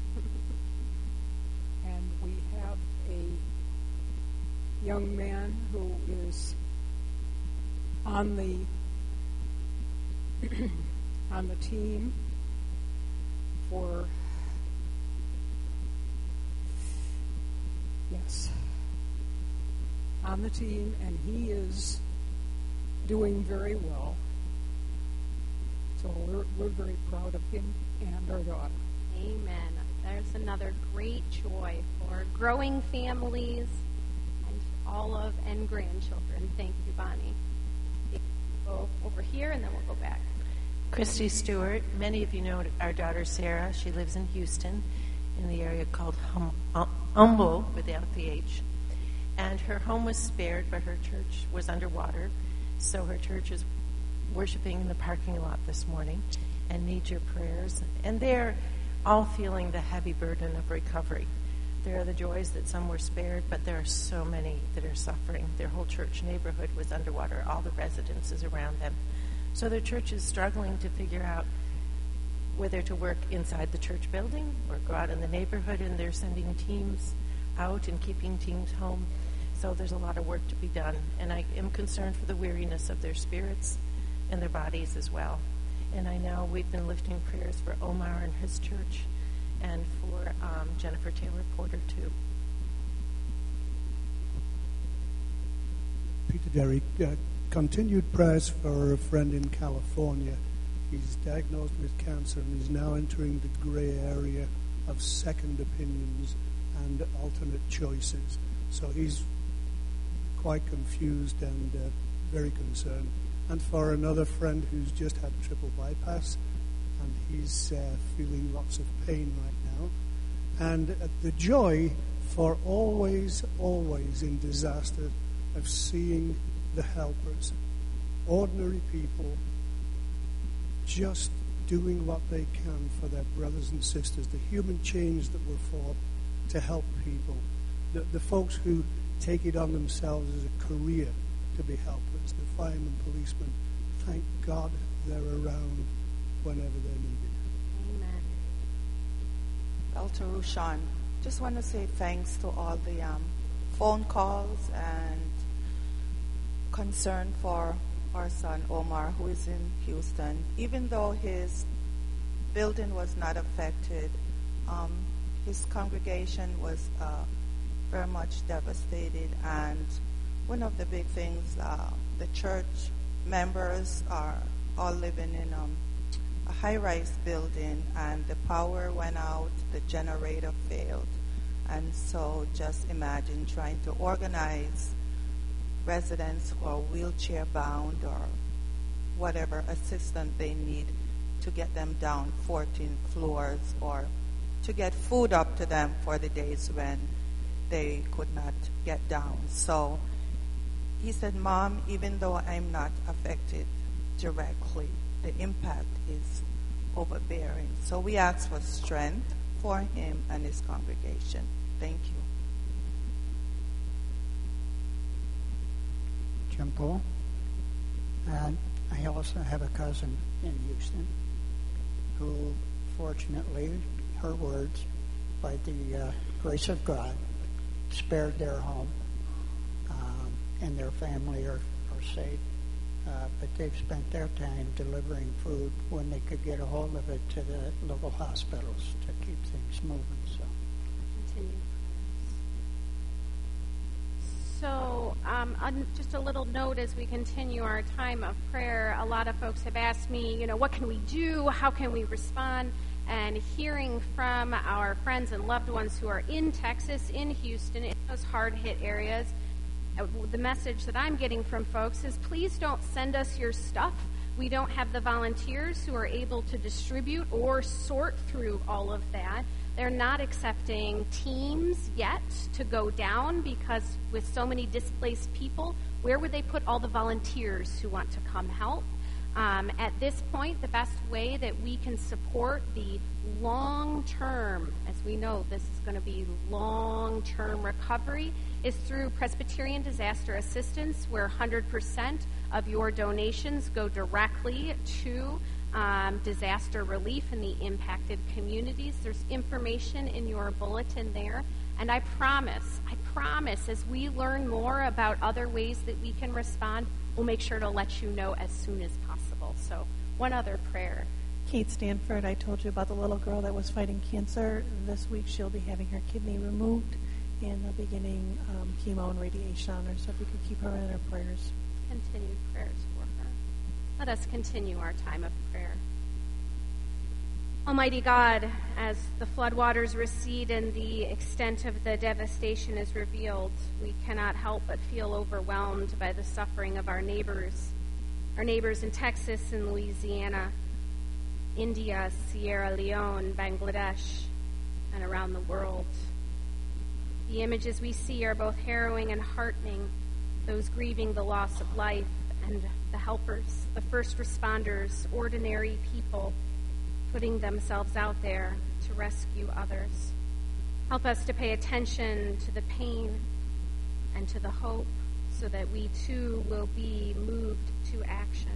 And we have a young man who is on the on the team for yes on the team, and he is doing very well. So we're we're very proud of him and our daughter. Amen. There's another great joy for growing families and Olive and grandchildren. Thank you, Bonnie. We'll go over here, and then we'll go back. Christy Stewart. Many of you know our daughter Sarah. She lives in Houston, in the area called hum- um, Humble, without the H. And her home was spared, but her church was underwater. So her church is worshiping in the parking lot this morning and needs your prayers. And they're all feeling the heavy burden of recovery. There are the joys that some were spared, but there are so many that are suffering. Their whole church neighborhood was underwater, all the residences around them. So their church is struggling to figure out whether to work inside the church building or go out in the neighborhood, and they're sending teams out and keeping teams home. So there's a lot of work to be done. And I am concerned for the weariness of their spirits and their bodies as well. And I know we've been lifting prayers for Omar and his church, and for um, Jennifer Taylor Porter, too. Peter Derry, uh, continued prayers for a friend in California. He's diagnosed with cancer and is now entering the grey area of second opinions and alternate choices. So he's quite confused and uh, very concerned. And for another friend who's just had triple bypass, and he's uh, feeling lots of pain right now. And uh, the joy for always, always in disaster of seeing the helpers, ordinary people, just doing what they can for their brothers and sisters, the human chains that were formed to help people, the, the folks who take it on themselves as a career to be helpers, the firemen, policemen. Thank God they're around whenever they're needed. Amen. Elder Rushan, just want to say thanks to all the um, phone calls and concern for our son Omar, who is in Houston. Even though his building was not affected, um, his congregation was uh, very much devastated. And one of the big things, uh, the church members are all living in um, a high-rise building, and the power went out, the generator failed. And so just imagine trying to organize residents who are wheelchair-bound or whatever assistance they need to get them down fourteen floors or to get food up to them for the days when they could not get down. So he said, Mom, even though I'm not affected directly, the impact is overbearing. So we ask for strength for him and his congregation. Thank you. Jim Poole. And I also have a cousin in Houston who, fortunately, her words, by the uh, grace of God, spared their home, um, and their family are, are safe. Uh, but they've spent their time delivering food when they could get a hold of it to the local hospitals to keep things moving. So, Continue. So, um, un- just a little note as we continue our time of prayer. A lot of folks have asked me, you know, what can we do? How can we respond? And hearing from our friends and loved ones who are in Texas, in Houston, in those hard-hit areas, uh, the message that I'm getting from folks is please don't send us your stuff. We don't have the volunteers who are able to distribute or sort through all of that. They're not accepting teams yet to go down because with so many displaced people, where would they put all the volunteers who want to come help? Um, at this point, the best way that we can support the long-term, as we know this is going to be long-term recovery, is through Presbyterian Disaster Assistance, where one hundred percent of your donations go directly to um, disaster relief in the impacted communities. There's information in your bulletin there. And I promise, I promise, as we learn more about other ways that we can respond, we'll make sure to let you know as soon as possible. So, one other prayer. Kate Stanford, I told you about the little girl that was fighting cancer. This week she'll be having her kidney removed, and they'll be getting um, chemo and radiation on her. So if you could keep her in our prayers. Continued prayers for her. Let us continue our time of prayer. Almighty God, as the floodwaters recede and the extent of the devastation is revealed, we cannot help but feel overwhelmed by the suffering of our neighbors, our neighbors in Texas and Louisiana, India, Sierra Leone, Bangladesh, and around the world. The images we see are both harrowing and heartening, those grieving the loss of life, and the helpers, the first responders, ordinary people, putting themselves out there to rescue others. Help us to pay attention to the pain and to the hope so that we too will be moved to action.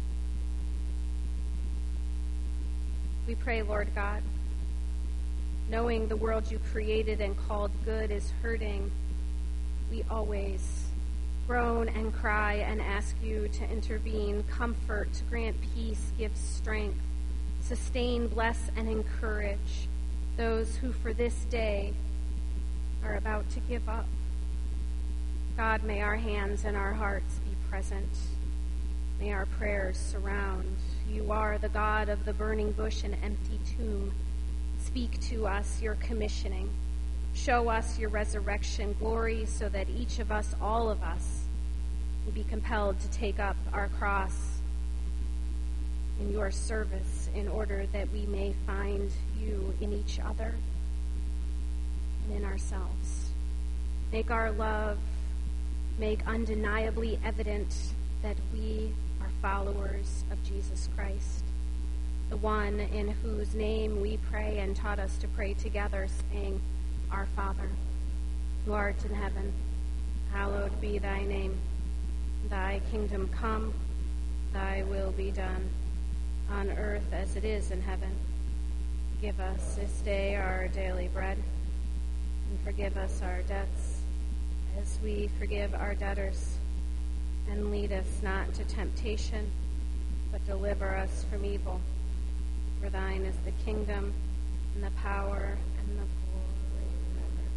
We pray, Lord God, knowing the world you created and called good is hurting, we always groan and cry and ask you to intervene, comfort, grant peace, give strength, sustain, bless, and encourage those who for this day are about to give up. God, may our hands and our hearts be present. May our prayers surround. You are the God of the burning bush and empty tomb. Speak to us your commissioning. Show us your resurrection glory so that each of us, all of us, will be compelled to take up our cross in your service in order that we may find you in each other and in ourselves. Make our love, make undeniably evident that we are followers of Jesus Christ, the one in whose name we pray and taught us to pray together, saying, Our Father, who art in heaven, hallowed be thy name. Thy kingdom come, thy will be done, on earth as it is in heaven. Give us this day our daily bread, and forgive us our debts, as we forgive our debtors. And lead us not into temptation, but deliver us from evil. For thine is the kingdom, and the power, and the glory forever.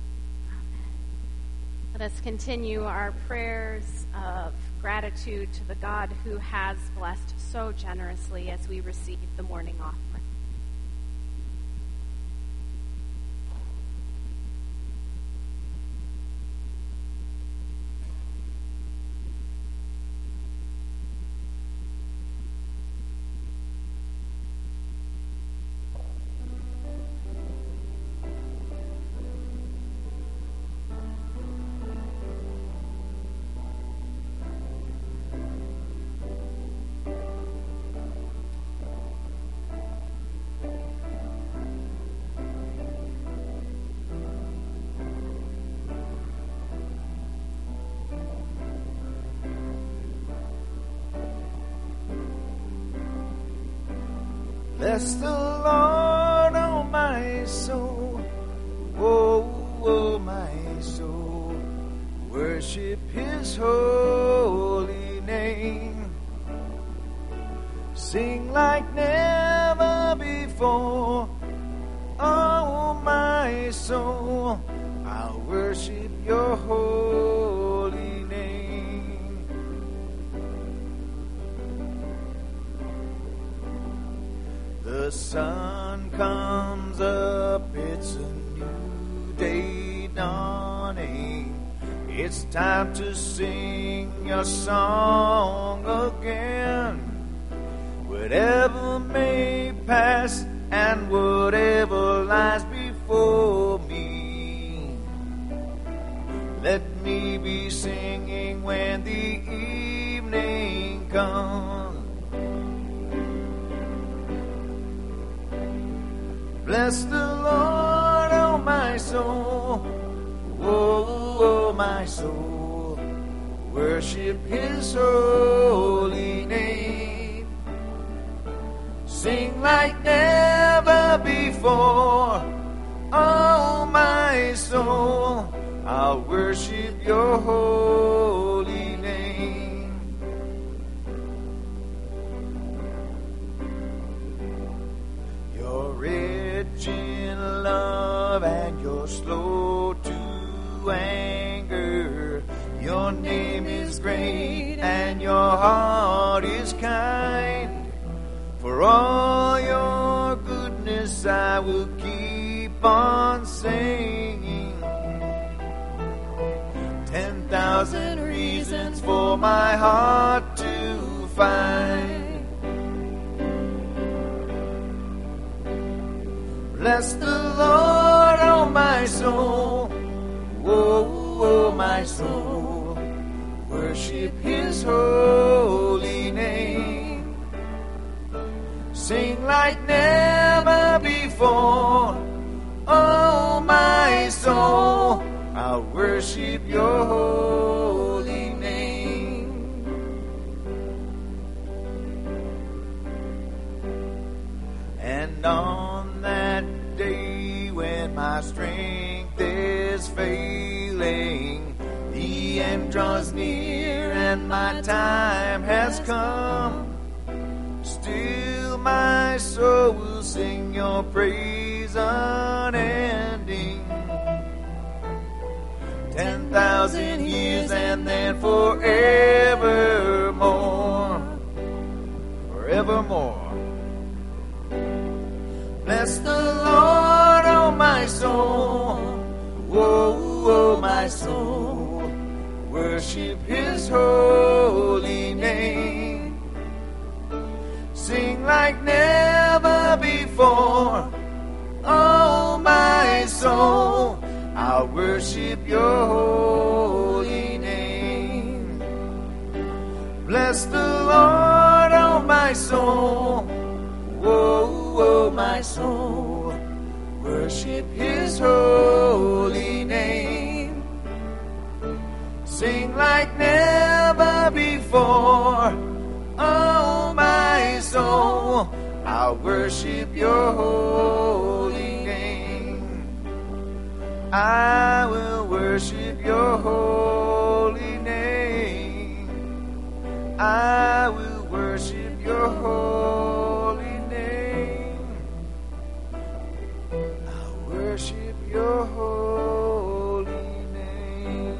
Amen. Let us continue our prayers of gratitude to the God who has blessed so generously as we receive the morning offering. Bless the Lord, oh my soul. Oh, oh, my soul. Worship his holy name. Sing like never before. Oh, my soul, I'll worship your holy name. The sun comes up, it's a new day dawning. It's time to sing your song again. Whatever may pass and whatever lies before me, let me be singing when the evening comes. Bless the Lord, oh my soul. Oh, oh, my soul. Worship his holy name. Sing like never before. Oh, my soul, I'll worship your holy name. You're rich in love and you're slow to anger. Your name is great and your heart is kind. For all your goodness I will keep on singing. Ten thousand reasons for my heart to find. Bless the Lord, oh my soul. Oh, oh, my soul. Worship his holy name. Sing like never before. Oh, my soul, I'll worship your holy name. And on that day when my strength is failing, the end draws near and my time has come, still my soul will sing your praise unending. Ten thousand years and then forevermore. Forevermore. Bless the Lord, oh my soul. Oh, oh, my soul. Worship his holy name. Sing like never before. Oh, my soul, I'll worship your holy name. Bless the Lord, oh, my soul. Oh, oh, my soul, worship his holy name. Sing like never before. Oh, my soul, I'll worship your holy name. I will worship your holy name. I will worship your holy name. I'll worship your holy name.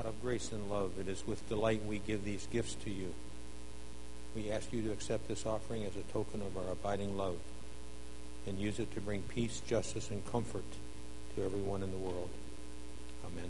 God of grace and love, it is with delight we give these gifts to you. We ask you to accept this offering as a token of our abiding love and use it to bring peace, justice, and comfort to everyone in the world. Amen.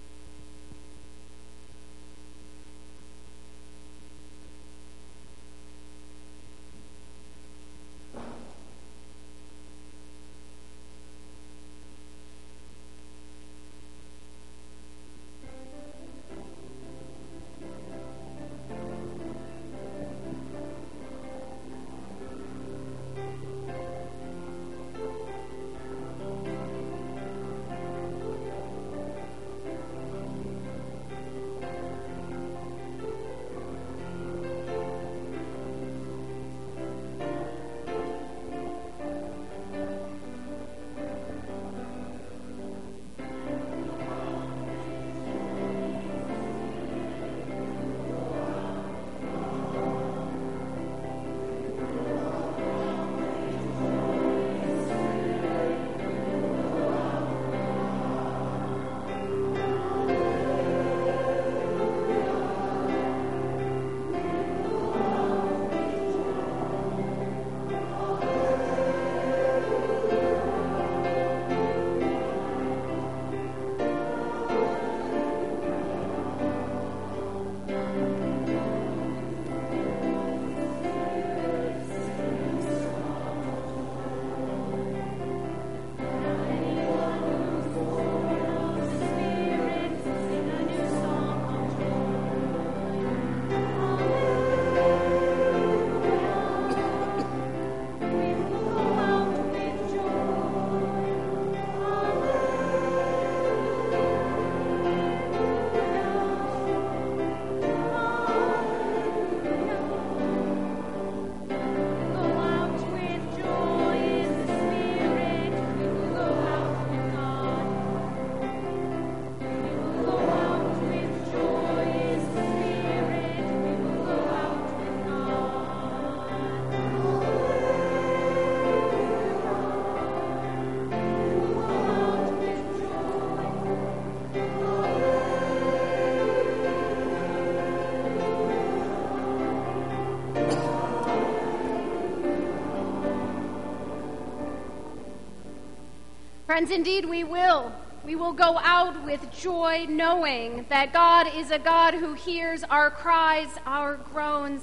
Friends, indeed we will. We will go out with joy, knowing that God is a God who hears our cries, our groans,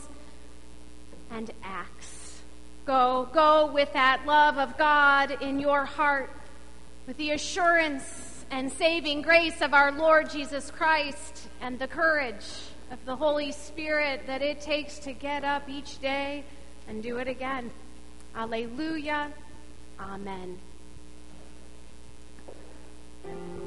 and acts. Go, go with that love of God in your heart, with the assurance and saving grace of our Lord Jesus Christ, and the courage of the Holy Spirit that it takes to get up each day and do it again. Alleluia. Amen.